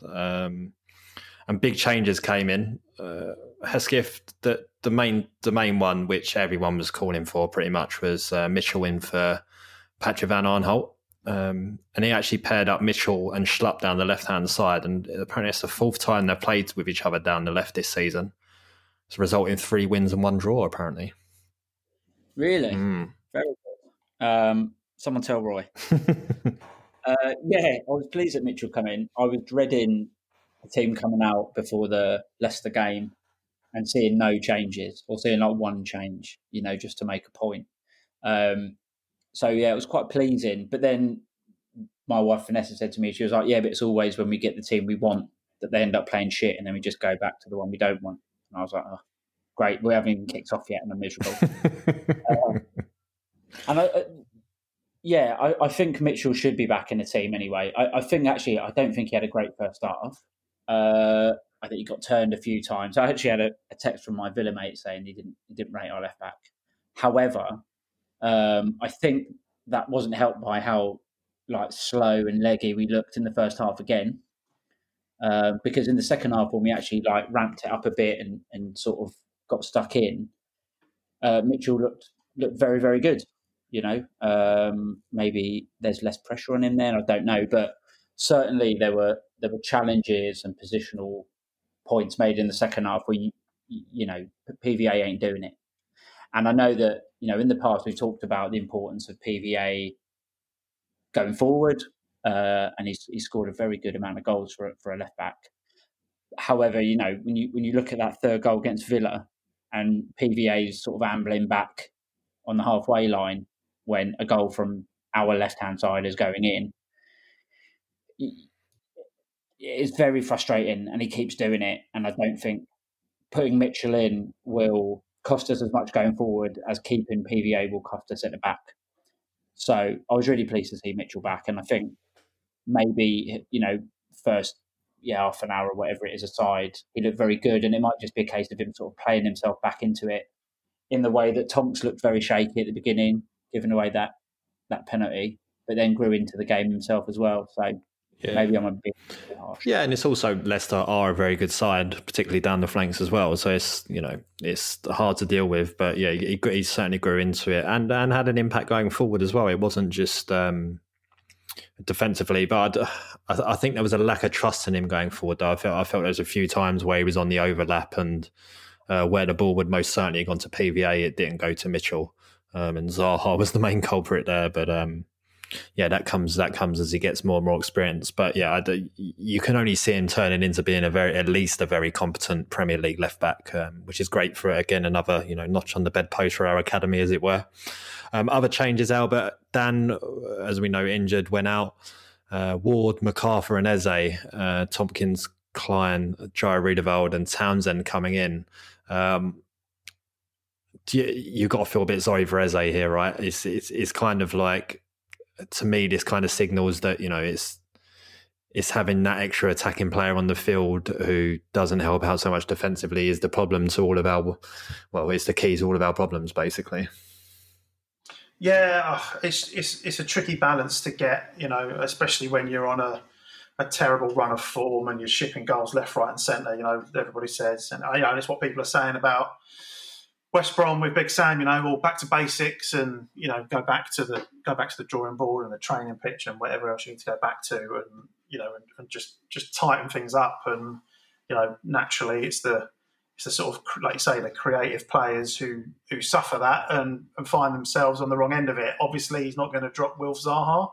and big changes came in. Hesketh, the main one, which everyone was calling for pretty much, was Mitchell in for Patrick Van Aanholt. And he actually paired up Mitchell and Schlupp down the left-hand side, and apparently it's the 4th time they've played with each other down the left this season. It's resulting in 3 wins and 1 draw, apparently. Really? Very good. Someone tell Roy. Yeah, I was pleased that Mitchell come in. I was dreading the team coming out before the Leicester game and seeing no changes, or seeing like 1 change, you know, just to make a point. So yeah, it was quite pleasing. But then my wife Vanessa said to me, she was like, yeah, but it's always when we get the team we want that they end up playing shit, and then we just go back to the one we don't want. And I was like, oh, great, we haven't even kicked off yet and I'm miserable. I think Mitchell should be back in the team anyway. I don't think he had a great first half. I think he got turned a few times. I actually had a text from my Villa mate saying he didn't rate our left back. However, I think that wasn't helped by how slow and leggy we looked in the first half again. Because in the second half, when we actually ramped it up a bit and sort of got stuck in, Mitchell looked very, very good. You know, maybe there's less pressure on him then. I don't know, but certainly there were challenges and positional points made in the second half where you know PVA ain't doing it. And I know that, you know, in the past we've talked about the importance of PVA going forward, and he's scored a very good amount of goals for a left back. However, you know, when you look at that 3rd goal against Villa and PVA's sort of ambling back on the halfway line when a goal from our left-hand side is going in, it's very frustrating, and he keeps doing it. And I don't think putting Mitchell in will cost us as much going forward as keeping PVA will cost us at the back. So I was really pleased to see Mitchell back, and I think maybe, you know, first half an hour or whatever it is aside, he looked very good, and it might just be a case of him sort of playing himself back into it in the way that Tonks looked very shaky at the beginning, giving away that penalty, but then grew into the game himself as well. So maybe I'm a bit harsh. Yeah, and it's also Leicester are a very good side, particularly down the flanks as well. So it's, you know, it's hard to deal with, but yeah, he certainly grew into it and had an impact going forward as well. It wasn't just defensively, but I think there was a lack of trust in him going forward. Though I felt there was a few times where he was on the overlap and where the ball would most certainly have gone to PVA, it didn't go to Mitchell, and Zaha was the main culprit there. But yeah, that comes as he gets more and more experience. But yeah, you can only see him turning into being at least a very competent Premier League left back, which is great for, again, another, you know, notch on the bedpost for our academy, as it were. Other changes: Albert Dan, as we know, injured, went out. Ward, MacArthur and Eze, Tompkins, Klein, Jaya Riedewald and Townsend coming in. You've got to feel a bit sorry for Eze here, right? It's kind of like, to me, this kind of signals that, it's having that extra attacking player on the field who doesn't help out so much defensively is the problem to all of our, it's the key to all of our problems, basically. Yeah, it's a tricky balance to get, especially when you're on a terrible run of form and you're shipping goals left, right and centre, everybody says. And, it's what people are saying about West Brom with Big Sam, all back to basics and, go back to the drawing board and the training pitch and whatever else you need to go back to and, and just tighten things up. And, naturally it's the sort of, like you say, the creative players who suffer that and find themselves on the wrong end of it. Obviously, he's not going to drop Wilf Zaha.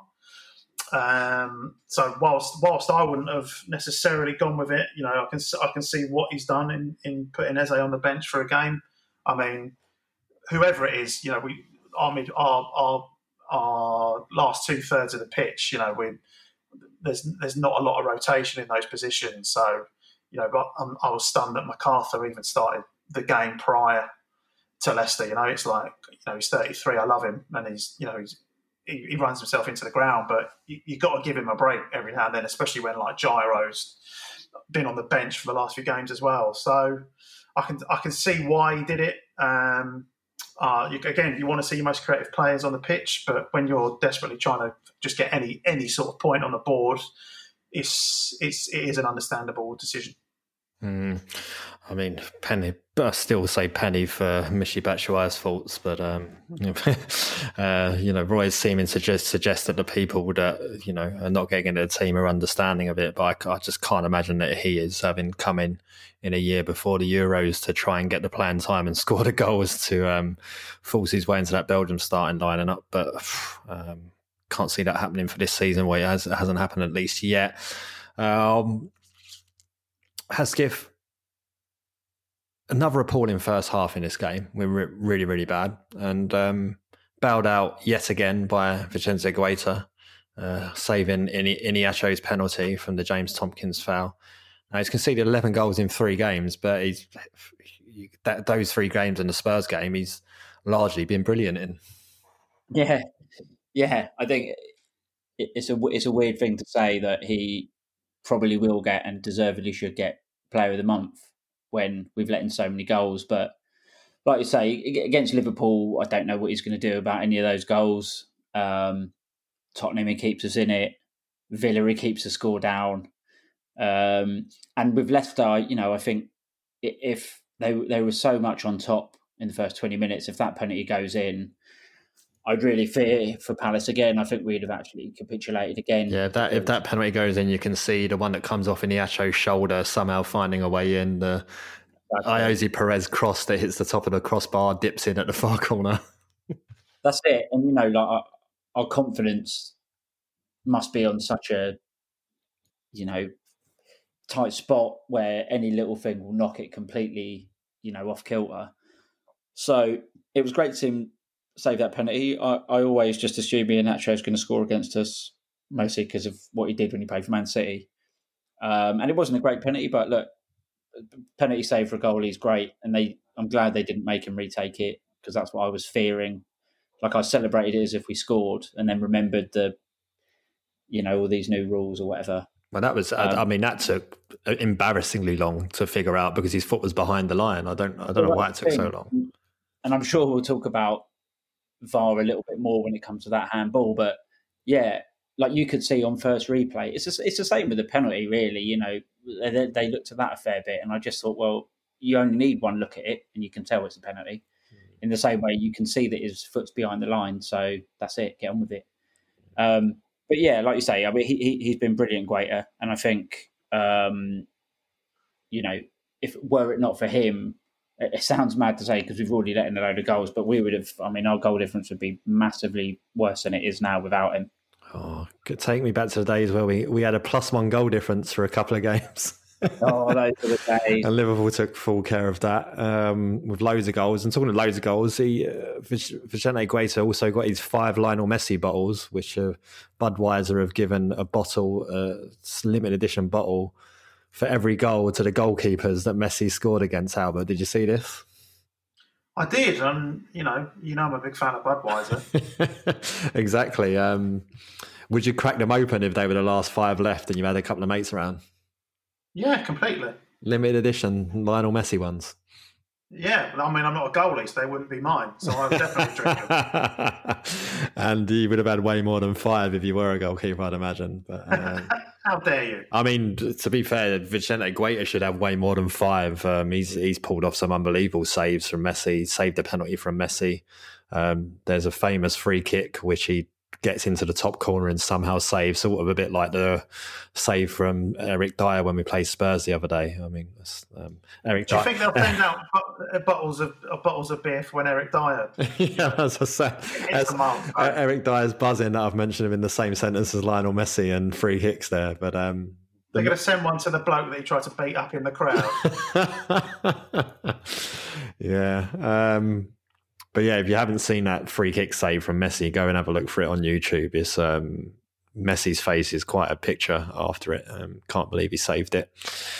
So whilst I wouldn't have necessarily gone with it, I can see what he's done in putting Eze on the bench for a game. I mean, whoever it is, our last 2/3 of the pitch, there's not a lot of rotation in those positions. So, but I was stunned that MacArthur even started the game prior to Leicester. It's like, he's 33. I love him, and he runs himself into the ground. But you got to give him a break every now and then, especially when like Gyro's been on the bench for the last few games as well. So I can see why he did it. Again, you want to see your most creative players on the pitch, but when you're desperately trying to just get any sort of point on the board, it is an understandable decision. I mean, Penny. I still say Penny for Michy Batshuayi's faults, but Roy is seeming to suggest that the people that are not getting into the team are understanding of it. But I just can't imagine that he is, having come in a year before the Euros to try and get the planned time and score the goals to force his way into that Belgium starting lineup. But can't see that happening for this season. Well, it hasn't happened at least yet. Hesketh, another appalling first half in this game. We were really, really bad. And bailed out yet again by Vicente Guaita, saving Iniacho's penalty from the James Tompkins foul. Now, he's conceded 11 goals in 3 games, but those 3 games in the Spurs game, he's largely been brilliant in. Yeah. I think it's a weird thing to say that he probably will get and deservedly should get Player of the Month when we've let in so many goals. But like you say, against Liverpool, I don't know what he's going to do about any of those goals. Tottenham, he keeps us in it. Villa, he keeps the score down. And with Leicester, I think if they were so much on top in the first 20 minutes, if that penalty goes in, I'd really fear for Palace again. I think we'd have actually capitulated again. Yeah, if that penalty goes in, you can see the one that comes off Iniacho's shoulder somehow finding a way in. The Ayoze Perez cross that hits the top of the crossbar, dips in at the far corner. That's it. And, our confidence must be on such a, tight spot where any little thing will knock it completely, off kilter. So it was great to see him save that penalty. I always just assume Iheanacho is going to score against us, mostly because of what he did when he played for Man City. And it wasn't a great penalty, but look, penalty save for a goalie is great. And I'm glad they didn't make him retake it, because that's what I was fearing. Like, I celebrated it as if we scored and then remembered all these new rules or whatever. Well, that was, that took embarrassingly long to figure out because his foot was behind the line. I don't know why it took so long. And I'm sure we'll talk about VAR a little bit more when it comes to that handball. But yeah, like you could see on first replay, it's the same with the penalty, really. They looked at that a fair bit. And I just thought, well, you only need one look at it and you can tell it's a penalty. In the same way, you can see that his foot's behind the line. So that's it. Get on with it. But yeah, like you say, I mean, he's been brilliant, Guaita. And I think, if were it not for him, it sounds mad to say because we've already let in a load of goals, but we would have, our goal difference would be massively worse than it is now without him. Oh, could take me back to the days where we had a +1 goal difference for a couple of games. Oh, those are the days. And Liverpool took full care of that with loads of goals. And talking of loads of goals, Vicente Guaita also got his 5 Lionel Messi bottles, which Budweiser have given a bottle, limited edition bottle, for every goal to the goalkeepers that Messi scored against. Albert, did you see this? I did, and you know I'm a big fan of Budweiser. Exactly. Would you crack them open if they were the last 5 left and you had a couple of mates around? Yeah, completely. Limited edition Lionel Messi ones. Yeah, I mean, I'm not a goalie, so they wouldn't be mine. So I would definitely drink them. And you would have had way more than 5 if you were a goalkeeper, I'd imagine. But, how dare you? I mean, to be fair, Vicente Guaita should have way more than 5. He's pulled off some unbelievable saves from Messi, saved a penalty from Messi. There's a famous free kick which he gets into the top corner and somehow saves, sort of a bit like the save from Eric Dyer when we played Spurs the other day. I mean, Eric Do you Dyer. think they'll send out bottles of beer for when Eric Dyer? Yeah, as I said, Eric Dyer's buzzing that I've mentioned him in the same sentence as Lionel Messi and free kicks there. But they're going to send one to the bloke that he tried to beat up in the crowd. Yeah. But yeah, if you haven't seen that free kick save from Messi, go and have a look for it on YouTube. It's Messi's face is quite a picture after it. Can't believe he saved it.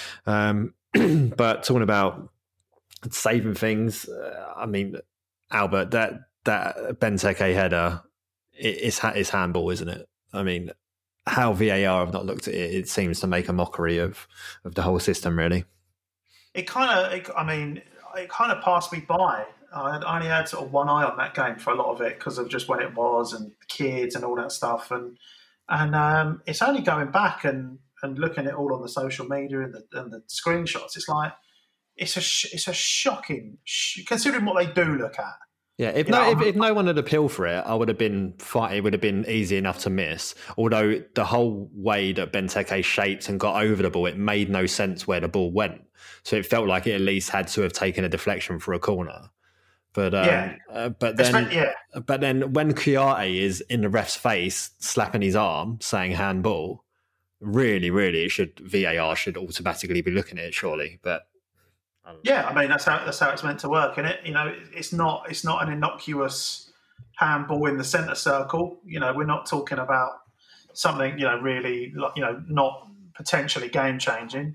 But talking about saving things, I mean, Albert, that Benteke header, it's handball, isn't it? I mean, how VAR have not looked at it, it seems to make a mockery of the whole system, really. It kind of passed me by. I only had sort of one eye on that game for a lot of it because of just when it was and kids and all that stuff. And it's only going back and looking at all on the social media and the screenshots. It's like it's a shocking, considering what they do look at. Yeah, if no one had appealed for it, I would have been fine. It would have been easy enough to miss. Although the whole way that Benteke shaped and got over the ball, it made no sense where the ball went. So it felt like it at least had to have taken a deflection for a corner. But but then when Kouyaté is in the ref's face, slapping his arm, saying handball, really, VAR should automatically be looking at it, surely. But yeah, I mean that's how it's meant to work, isn't it? You know, it's not an innocuous handball in the centre circle. You know, we're not talking about something really not potentially game changing.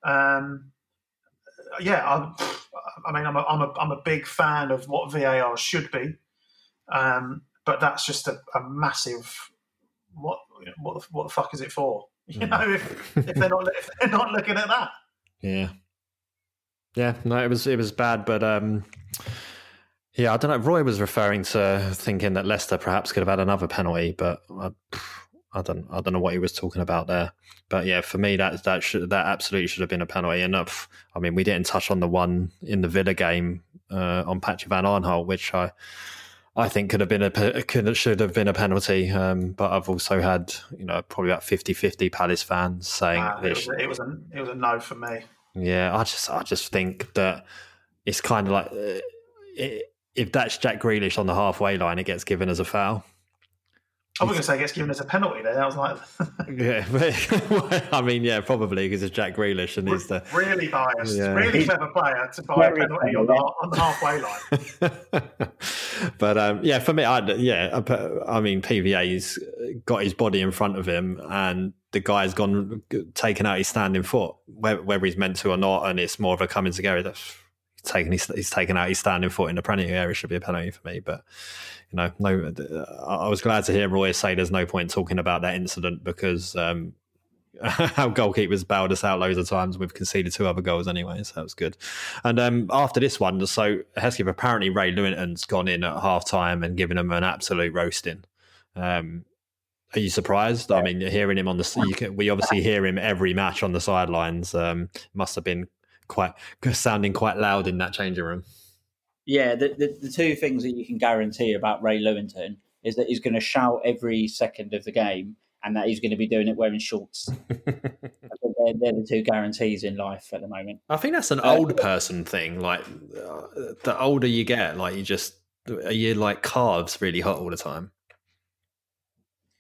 I mean, I'm a big fan of what VAR should be, but that's just a massive what the fuck is it for? You know, if they're not looking at that. Yeah, no, it was bad, but yeah, I don't know. Roy was referring to thinking that Leicester perhaps could have had another penalty, but I don't know what he was talking about there. But yeah, for me, that absolutely should have been a penalty. And I mean, we didn't touch on the one in the Villa game on Patrick Van Aanholt, which I think should have been a penalty. But I've also had probably about 50-50 Palace fans saying it was a no for me. Yeah, I just think that it's kind of like if that's Jack Grealish on the halfway line, it gets given as a foul. I was going to say it gets given as a penalty there. I was like... yeah, but, I mean, yeah, probably because it's Jack Grealish and he's the... Really biased, really clever player to buy a penalty on the halfway line. But yeah, for me, I mean, PVA's got his body in front of him and the guy's taken out his standing foot, whether he's meant to or not, and it's more of a coming together. He's taken out his standing foot in the penalty area, should be a penalty for me. But no, I was glad to hear Roy say there's no point talking about that incident because our goalkeepers bailed us out loads of times. We've conceded 2 other goals anyway, so that was good. And after this one, so Hesketh, apparently Ray Lewington's gone in at half time and given them an absolute roasting. Are you surprised? I mean, hearing him on we obviously hear him every match on the sidelines. Must have been sounding quite loud in that changing room. Yeah, the 2 things that you can guarantee about Ray Lewington is that he's going to shout every second of the game and that he's going to be doing it wearing shorts. I think they're the 2 guarantees in life at the moment. I think that's an old person thing. Like, the older you get, like calves really hot all the time.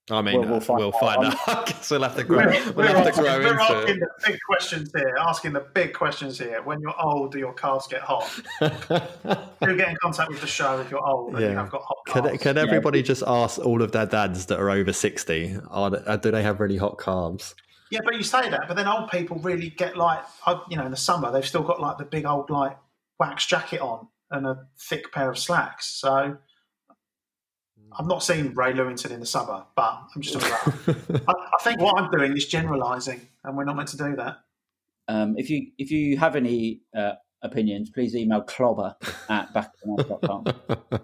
I mean, we'll find out. I guess we'll have to grow. We're asking the big questions here. Asking the big questions here. When you're old, do your calves get hot? Do get in contact with the show if you're old and you have got hot calves. Can everybody just ask all of their dads that are over 60? Do they have really hot calves? Yeah, but you say that, but then old people really get like, in the summer they've still got like the big old like wax jacket on and a thick pair of slacks. So. I've not seen Ray Lewington in the summer, but I'm just talking about. I think what I'm doing is generalising, and we're not meant to do that. If you have any opinions, please email clobber@backofthenet.com.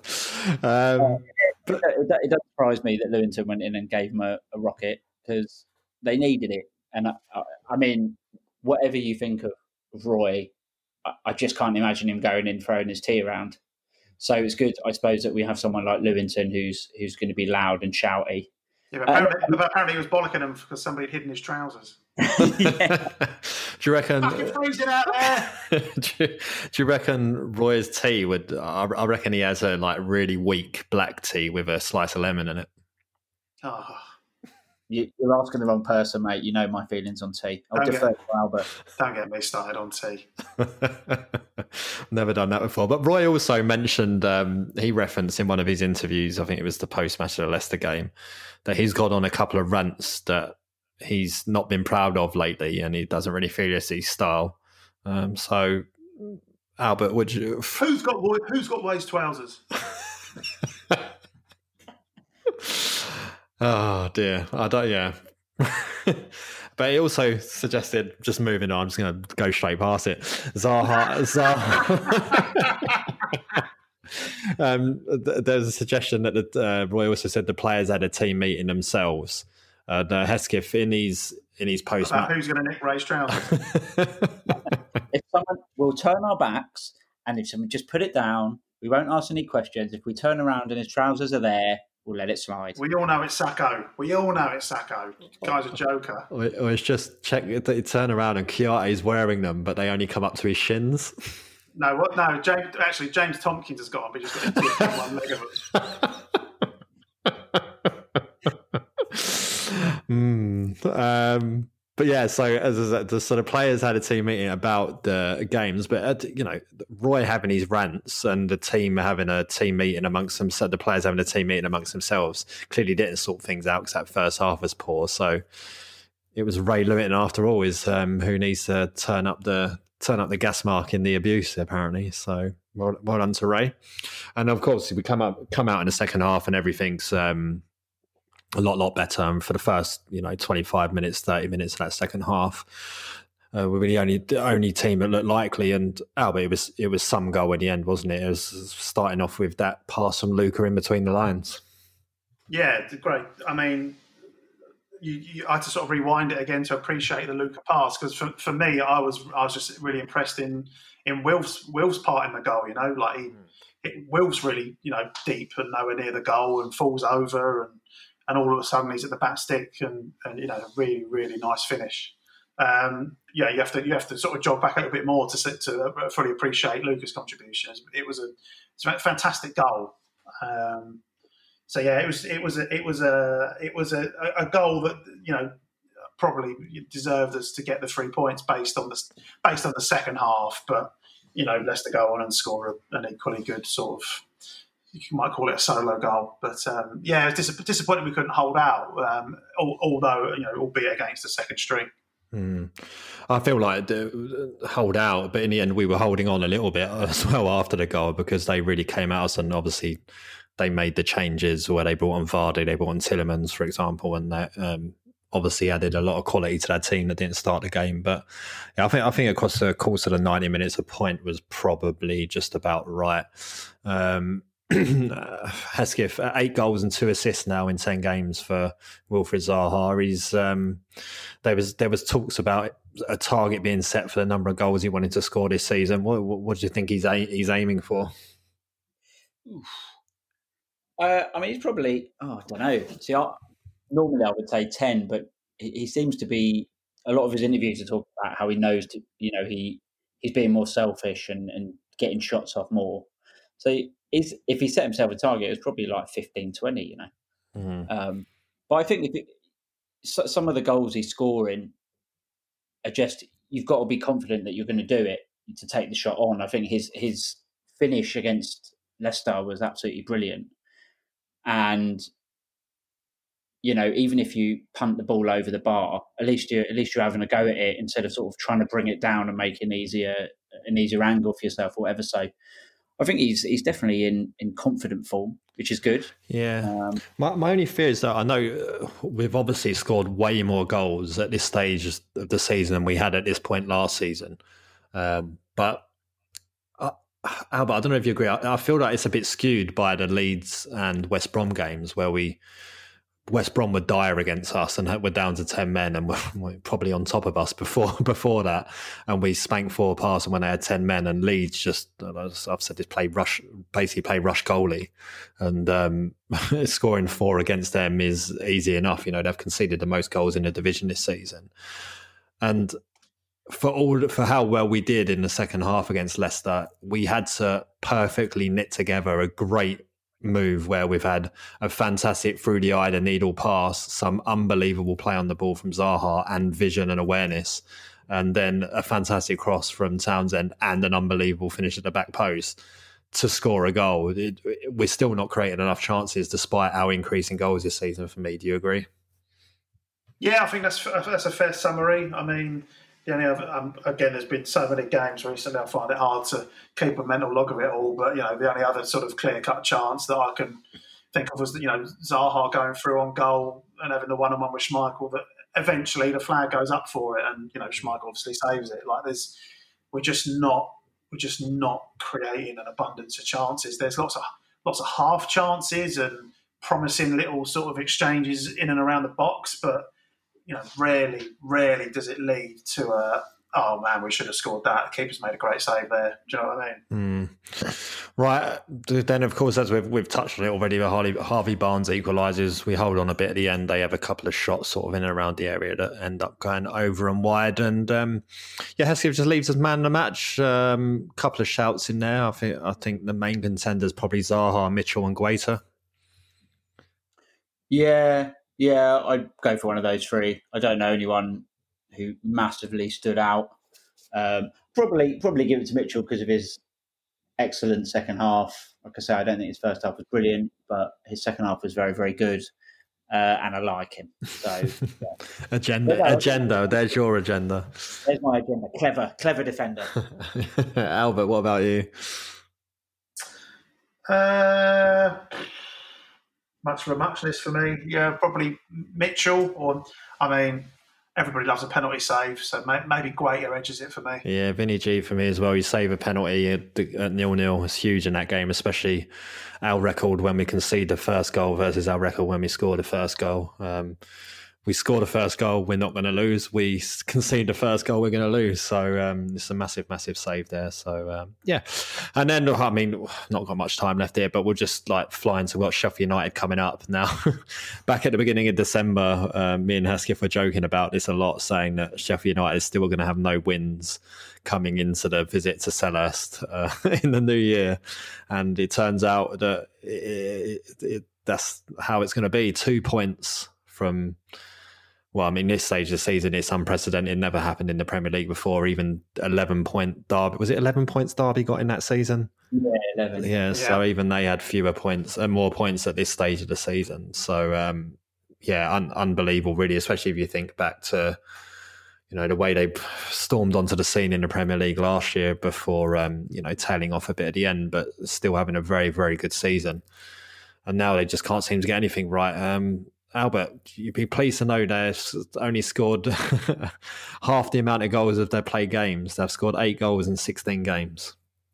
It does surprise me that Lewington went in and gave him a rocket because they needed it. And I mean, whatever you think of Roy, I just can't imagine him going in throwing his tea around. So it's good, I suppose, that we have someone like Lewington who's going to be loud and shouty. Yeah, but apparently he was bollocking him because somebody had hidden his trousers. Do you reckon? Fucking freezing out there. do you reckon Roy's tea would? I reckon he has a like really weak black tea with a slice of lemon in it. Oh. You're asking the wrong person, mate. You know my feelings on tea. I'll defer to Albert. Don't get me started on tea. Never done that before. But Roy also mentioned, he referenced in one of his interviews, I think it was the post-match of the Leicester game, that he's gone on a couple of rants that he's not been proud of lately and he doesn't really feel it's his style. So, Albert, would you... Who's got Roy's trousers? Oh dear, I don't. Yeah, but he also suggested, just moving on. I'm just going to go straight past it. Zaha. There's a suggestion that Roy also said the players had a team meeting themselves. Hesketh in his post. About who's going to nick Ray's trousers? If someone will turn our backs, and if someone just put it down, we won't ask any questions. If we turn around and his trousers are there, we'll let it slide. We all know it's Sacco. Guy's a joker. Or it's just check that you turn around and Kouyate's wearing them, but they only come up to his shins. No, James Tompkins has got them, but he's just got to tip one leg of it. But yeah, so as I said, the players had a team meeting about the games, but Roy having his rants and the team having a team meeting amongst themselves, the players having a team meeting amongst themselves, clearly didn't sort things out because that first half was poor. So it was Ray Lewington after all is who needs to turn up the gas mark in the abuse apparently. So well done to Ray. And of course we come out in the second half and everything's a lot better. And for the first 25 minutes, 30 minutes of that second half, we were the only team that looked likely. And Albert, it was some goal in the end, wasn't it? It was starting off with that pass from Luca in between the lines. Yeah, great. I mean, I had to sort of rewind it again to appreciate the Luca pass because for me, I was just really impressed in Wilf's part in the goal. Wilf's really deep and nowhere near the goal and falls over and all of a sudden he's at the back stick and a really, really nice finish. You have to sort of jog back a little bit more to fully appreciate Luca's contributions. It's a fantastic goal. So yeah, it was a goal that probably deserved us to get the 3 points based on the second half. But Leicester go on and score an equally good sort of. You might call it a solo goal, but it's disappointing we couldn't hold out. Although albeit against the second string. I feel like hold out, but in the end we were holding on a little bit as well after the goal because they really came at us, and obviously they made the changes where they brought on Vardy, they brought on Tielemans, for example, and that obviously added a lot of quality to that team that didn't start the game. But yeah, I think across the course of the 90 minutes, a point was probably just about right. Hesketh, 8 goals and 2 assists now in 10 games for Wilfried Zaha. He's there was talks about a target being set for the number of goals he wanted to score this season. What do you think he's aiming for? I mean, he's probably I don't know. See, normally I would say 10, but he seems to be. A lot of his interviews are talking about how he knows he's being more selfish and getting shots off more. So if he set himself a target, it's probably like 15, 20, But I think some of the goals he's scoring are just, you've got to be confident that you're going to do it to take the shot on. I think his finish against Leicester was absolutely brilliant. And, you know, even if you punt the ball over the bar, at least you're having a go at it instead of sort of trying to bring it down and make an easier angle for yourself or whatever. So I think he's definitely in confident form, which is good. Yeah. My only fear is that I know we've obviously scored way more goals at this stage of the season than we had at this point last season. But Albert, I don't know if you agree. I feel like it's a bit skewed by the Leeds and West Brom games where West Brom were dire against us and we're down to 10 men and we're probably on top of us before that. And we spanked 4 past when they had 10 men, and Leeds just, as I've said, play rush goalie, and scoring 4 against them is easy enough. You know, they've conceded the most goals in the division this season. And for how well we did in the second half against Leicester, we had to perfectly knit together a great move where we've had a fantastic through the eye, the needle pass, some unbelievable play on the ball from Zaha and vision and awareness, and then a fantastic cross from Townsend and an unbelievable finish at the back post to score a goal. We're still not creating enough chances despite our increase in goals this season for me. Do you agree? Yeah, I think that's a fair summary. I mean, the only other, again, there's been so many games recently, I find it hard to keep a mental log of it all. But, you know, the only other sort of clear-cut chance that I can think of was, you know, Zaha going through on goal and having the one-on-one with Schmeichel, that eventually the flag goes up for it and, you know, Schmeichel obviously saves it. Like, we're just not creating an abundance of chances. There's lots of half chances and promising little sort of exchanges in and around the box, but, you know, rarely does it lead to oh man, we should have scored that. The keeper's made a great save there. Do you know what I mean? Right. Then, of course, as we've touched on it already, Harvey Barnes equalises. We hold on a bit at the end. They have a couple of shots sort of in and around the area that end up going over and wide. And Hesketh just leaves us man of the match. Couple of shouts in there. I think the main contenders probably Zaha, Mitchell, and Guaita. Yeah, I'd go for one of those 3. I don't know anyone who massively stood out. Probably give it to Mitchell because of his excellent second half. Like I say, I don't think his first half was brilliant, but his second half was very, very good, and I like him. So yeah. Agenda. There's your agenda. There's my agenda. Clever defender. Albert, what about you? Much of a muchness for me. Yeah, probably Mitchell. Or, I mean, everybody loves a penalty save, so maybe Guaita edges it for me. Yeah, Vinny G for me as well. You save a penalty at 0-0. It's huge in that game, especially our record when we concede the first goal versus our record when we score the first goal. We score the first goal, we're not going to lose. We concede the first goal, we're going to lose. So it's a massive, massive save there. So, yeah. And then, I mean, not got much time left here, but we'll just fly into what Sheffield United coming up. Now, back at the beginning of December, me and Hesketh were joking about this a lot, saying that Sheffield United is still going to have no wins coming into the visit to Selhurst in the new year. And it turns out that that's how it's going to be. 2 points from... Well, I mean, this stage of the season, it's unprecedented. It never happened in the Premier League before. Even 11-point Derby. Was it 11 points Derby got in that season? Yeah, 11. Yeah, so even they had fewer points and more points at this stage of the season. So, unbelievable, really, especially if you think back to, you know, the way they stormed onto the scene in the Premier League last year before, tailing off a bit at the end, but still having a very, very good season. And now they just can't seem to get anything right. Albert, you'd be pleased to know they've only scored half the amount of goals of their played games. They've scored 8 goals in 16 games.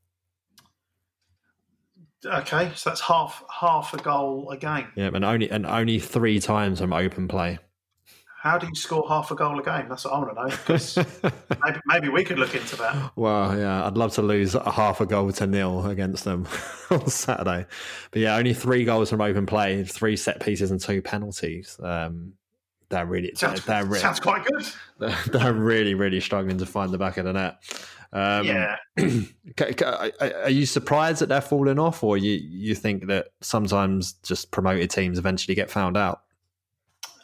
Okay, so that's half a goal a game. Yeah, and only 3 times from open play. How do you score half a goal a game? That's what I want to know. Because maybe we could look into that. Well, yeah, I'd love to lose half a goal to 0 against them on Saturday. But yeah, only 3 goals from open play, 3 set pieces and 2 penalties. They're really sounds quite good. They're really, really struggling to find the back of the net. Yeah. Are you surprised that they're falling off, or you think that sometimes just promoted teams eventually get found out?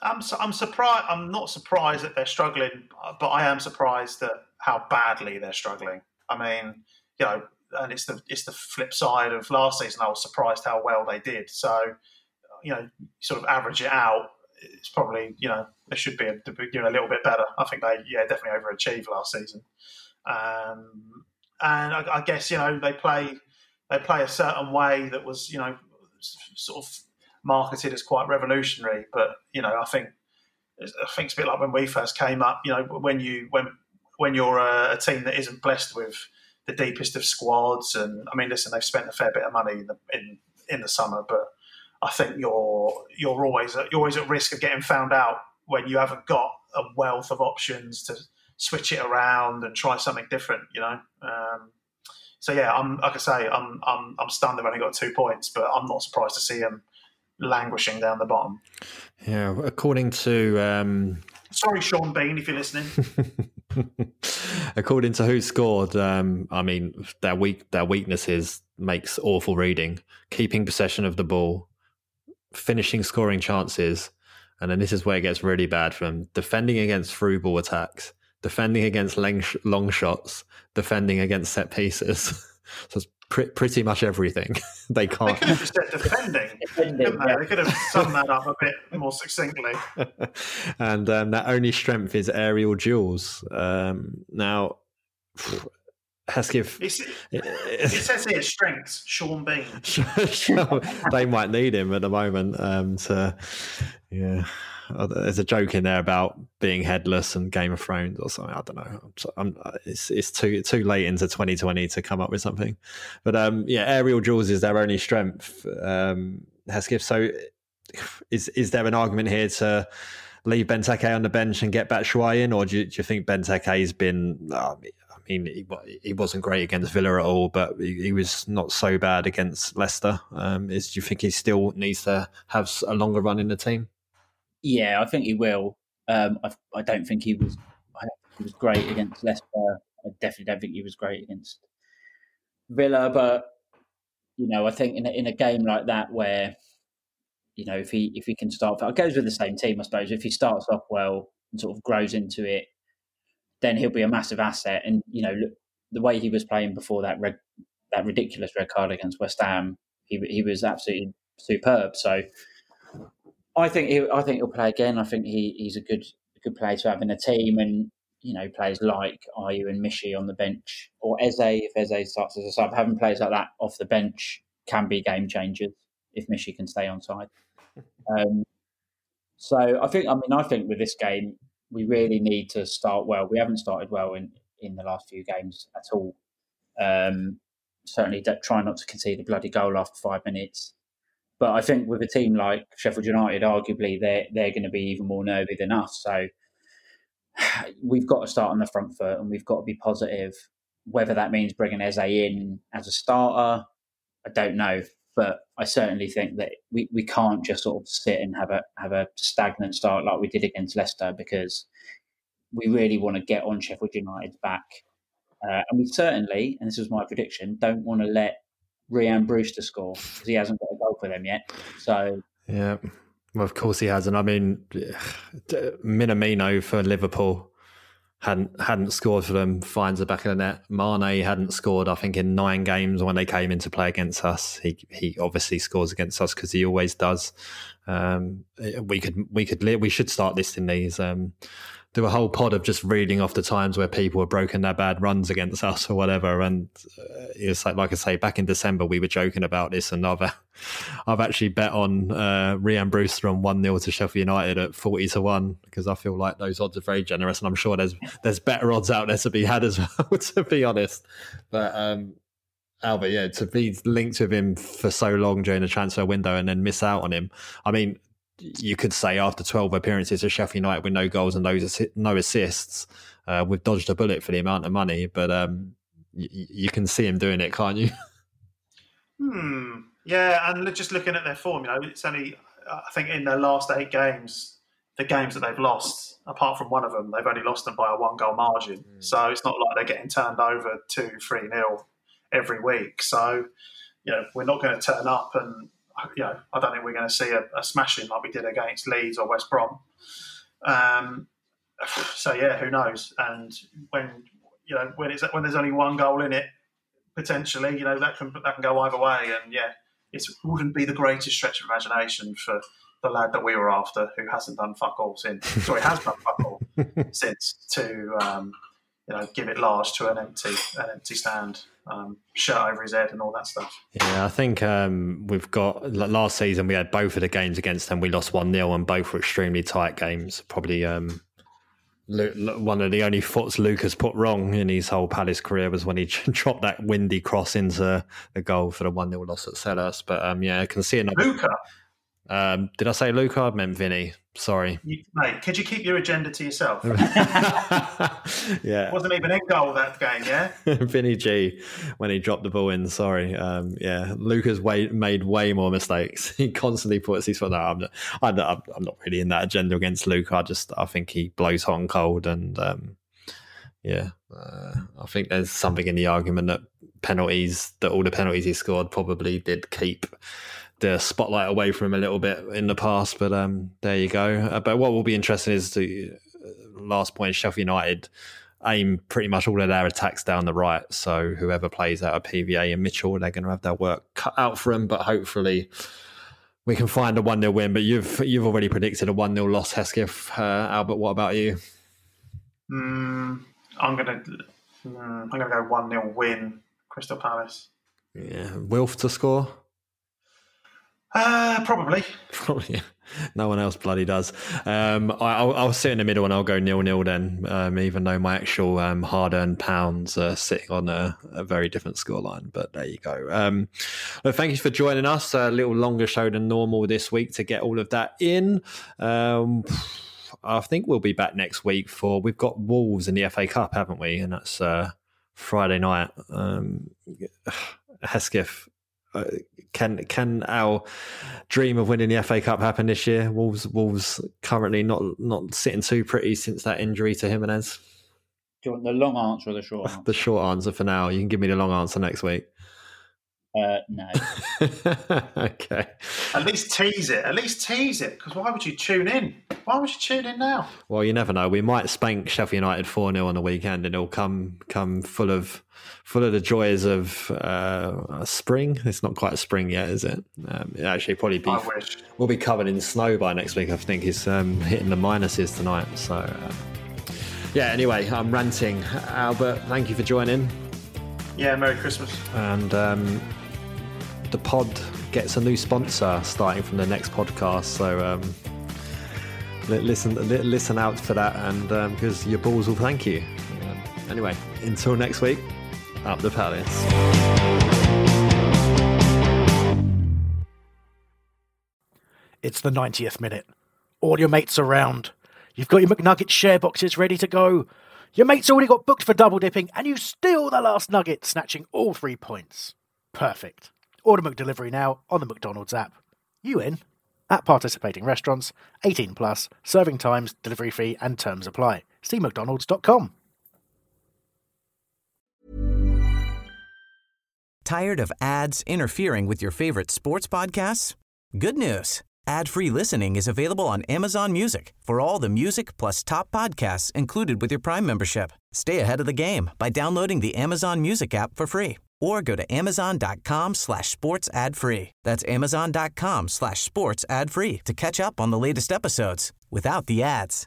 I'm surprised. I'm not surprised that they're struggling, but I am surprised at how badly they're struggling. I mean, and it's the flip side of last season. I was surprised how well they did. So, sort of average it out. It's probably they should be a little bit better. I think they definitely overachieved last season. And I guess they play a certain way that was sort of marketed as quite revolutionary. But I think it's a bit like when we first came up. When you're a team that isn't blessed with the deepest of squads, and I mean, listen, they've spent a fair bit of money in the summer, but I think you're always at risk of getting found out when you haven't got a wealth of options to switch it around and try something different. So yeah, I'm stunned they've only got 2 points, but I'm not surprised to see them languishing down the bottom. Yeah, according to sorry, Sean Bean, if you're listening. According to Who Scored, I mean, their weaknesses makes awful reading, keeping possession of the ball, finishing scoring chances, and then this is where it gets really bad for them: defending against through ball attacks, defending against long shots, defending against set pieces. So it's pretty much everything. They can't. They could have just said defending. Couldn't they? They could have summed that up a bit more succinctly. And their only strength is aerial duels. Now, Hesketh... It says here, strengths, Sean Bean. They might need him at the moment. There's a joke in there about being headless and Game of Thrones or something. I don't know. It's too late into 2020 to come up with something. But aerial duels is their only strength, Hesketh. So is there an argument here to leave Benteke on the bench and get Batshuayi in, or do you think Benteke's been... I mean, he wasn't great against Villa at all, but he was not so bad against Leicester. Do you think he still needs to have a longer run in the team? Yeah, I think he will. I don't think he was great against Leicester. I definitely don't think he was great against Villa. But I think in a game like that where if he can start, it goes with the same team, I suppose. If he starts off well and sort of grows into it, then he'll be a massive asset. And look, the way he was playing before that ridiculous red card against West Ham, he was absolutely superb. So I think he'll play again. I think he's a good player to have in a team, and players like Ayew and Michy on the bench, or Eze if Eze starts as a sub, having players like that off the bench can be game changers if Michy can stay on side. So I think with this game we really need to start well. We haven't started well in the last few games at all. Certainly try not to concede a bloody goal after 5 minutes. But I think with a team like Sheffield United, arguably they're going to be even more nervy than us. So we've got to start on the front foot, and we've got to be positive. Whether that means bringing Eze in as a starter, I don't know. But I certainly think that we can't just sort of sit and have a stagnant start like we did against Leicester, because we really want to get on Sheffield United's back. And we certainly, and this was my prediction, don't want to let Rhian Brewster score, because he hasn't got a goal for them yet. So yeah, well, of course he hasn't. I mean, Minamino for Liverpool hadn't scored for them, finds the back of the net. Mane hadn't scored, I think, in 9 games when they came into play against us. He obviously scores against us because he always does. We should start listing these. Do a whole pod of just reading off the times where people have broken their bad runs against us or whatever. And it's like I say, back in December we were joking about this, and I've actually bet on Rhian Brewster on 1-0 to Sheffield United at 40-1, because I feel like those odds are very generous, and I'm sure there's better odds out there to be had as well, to be honest. But Albert, yeah, to be linked with him for so long during the transfer window and then miss out on him. I mean, you could say after 12 appearances at Sheffield United with no goals and no assists, we've dodged a bullet for the amount of money. But you can see him doing it, can't you? Yeah, and just looking at their form, it's only, I think in their last 8 games, the games that they've lost, apart from one of them, they've only lost them by a 1-goal margin. So it's not like they're getting turned over 2-3-0 every week. So, we're not going to turn up and I don't think we're going to see a smashing like we did against Leeds or West Brom. So yeah, who knows? And when there's only one goal in it, potentially, that can go either way. And yeah, it wouldn't be the greatest stretch of imagination for the lad that we were after, who hasn't done fuck all since. Sorry, has done fuck all since, to give it large to an empty stand, shirt over his head and all that stuff. Yeah, I think we've got, last season we had both of the games against them. We lost 1-0 and both were extremely tight games. Probably one of the only foots Lucas put wrong in his whole Palace career was when he dropped that windy cross into the goal for the 1-0 loss at Selhurst. But I can see another. Luca. Did I say Luca? I meant Vinny. Sorry. Mate, could you keep your agenda to yourself? Yeah. It wasn't even in goal that game, yeah? Vinny G, when he dropped the ball in, sorry. Luca's made way more mistakes. He constantly puts his foot down. I'm not really in that agenda against Luca. I think he blows hot and cold. And I think there's something in the argument that all the penalties he scored probably did keep the spotlight away from him a little bit in the past, but there you go. But what will be interesting is the last point, Sheffield United aim pretty much all of their attacks down the right, so whoever plays out of PVA and Mitchell, they're going to have their work cut out for them, but hopefully we can find a 1-0 win. But you've already predicted a 1-0 loss, Hesketh. Albert, what about you? I'm going to go 1-0 win, Crystal Palace. Yeah, Wilf to score? Probably. No one else bloody does. I'll sit in the middle and I'll go 0-0 then, even though my actual hard-earned pounds are sitting on a very different scoreline. But there you go. Well, thank you for joining us. A little longer show than normal this week to get all of that in. I think we'll be back next week we've got Wolves in the FA Cup, haven't we? And that's Friday night. Hesketh, can our dream of winning the FA Cup happen this year? Wolves currently not sitting too pretty since that injury to Jimenez. Do you want the long answer or the short answer? The short answer for now. You can give me the long answer next week. No. Okay. At least tease it, because why would you tune in? Why would you tune in now? Well, you never know. We might spank Sheffield United 4-0 on the weekend, and it'll come full of the joys of spring. It's not quite spring yet, is it? It actually probably we'll be covered in snow by next week. I think it's hitting the minuses tonight. So anyway, I'm ranting. Albert, thank you for joining. Yeah, Merry Christmas. And the pod gets a new sponsor starting from the next podcast, so listen out for that, and because your balls will thank you. Anyway, until next week, up the Palace. It's the 90th minute. All your mates around. You've got your McNugget share boxes ready to go. Your mate's already got booked for double dipping, and you steal the last nugget, snatching all 3 points. Perfect. Order McDelivery now on the McDonald's app. You in? At participating restaurants, 18 plus, serving times, delivery fee and terms apply. See mcdonalds.com. Tired of ads interfering with your favorite sports podcasts? Good news. Ad-free listening is available on Amazon Music for all the music plus top podcasts included with your Prime membership. Stay ahead of the game by downloading the Amazon Music app for free or go to amazon.com/sports ad free. That's amazon.com/sports ad free to catch up on the latest episodes without the ads.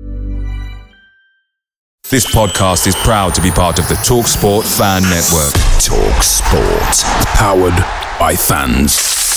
This podcast is proud to be part of the TalkSport Fan Network. TalkSport. Powered by fans.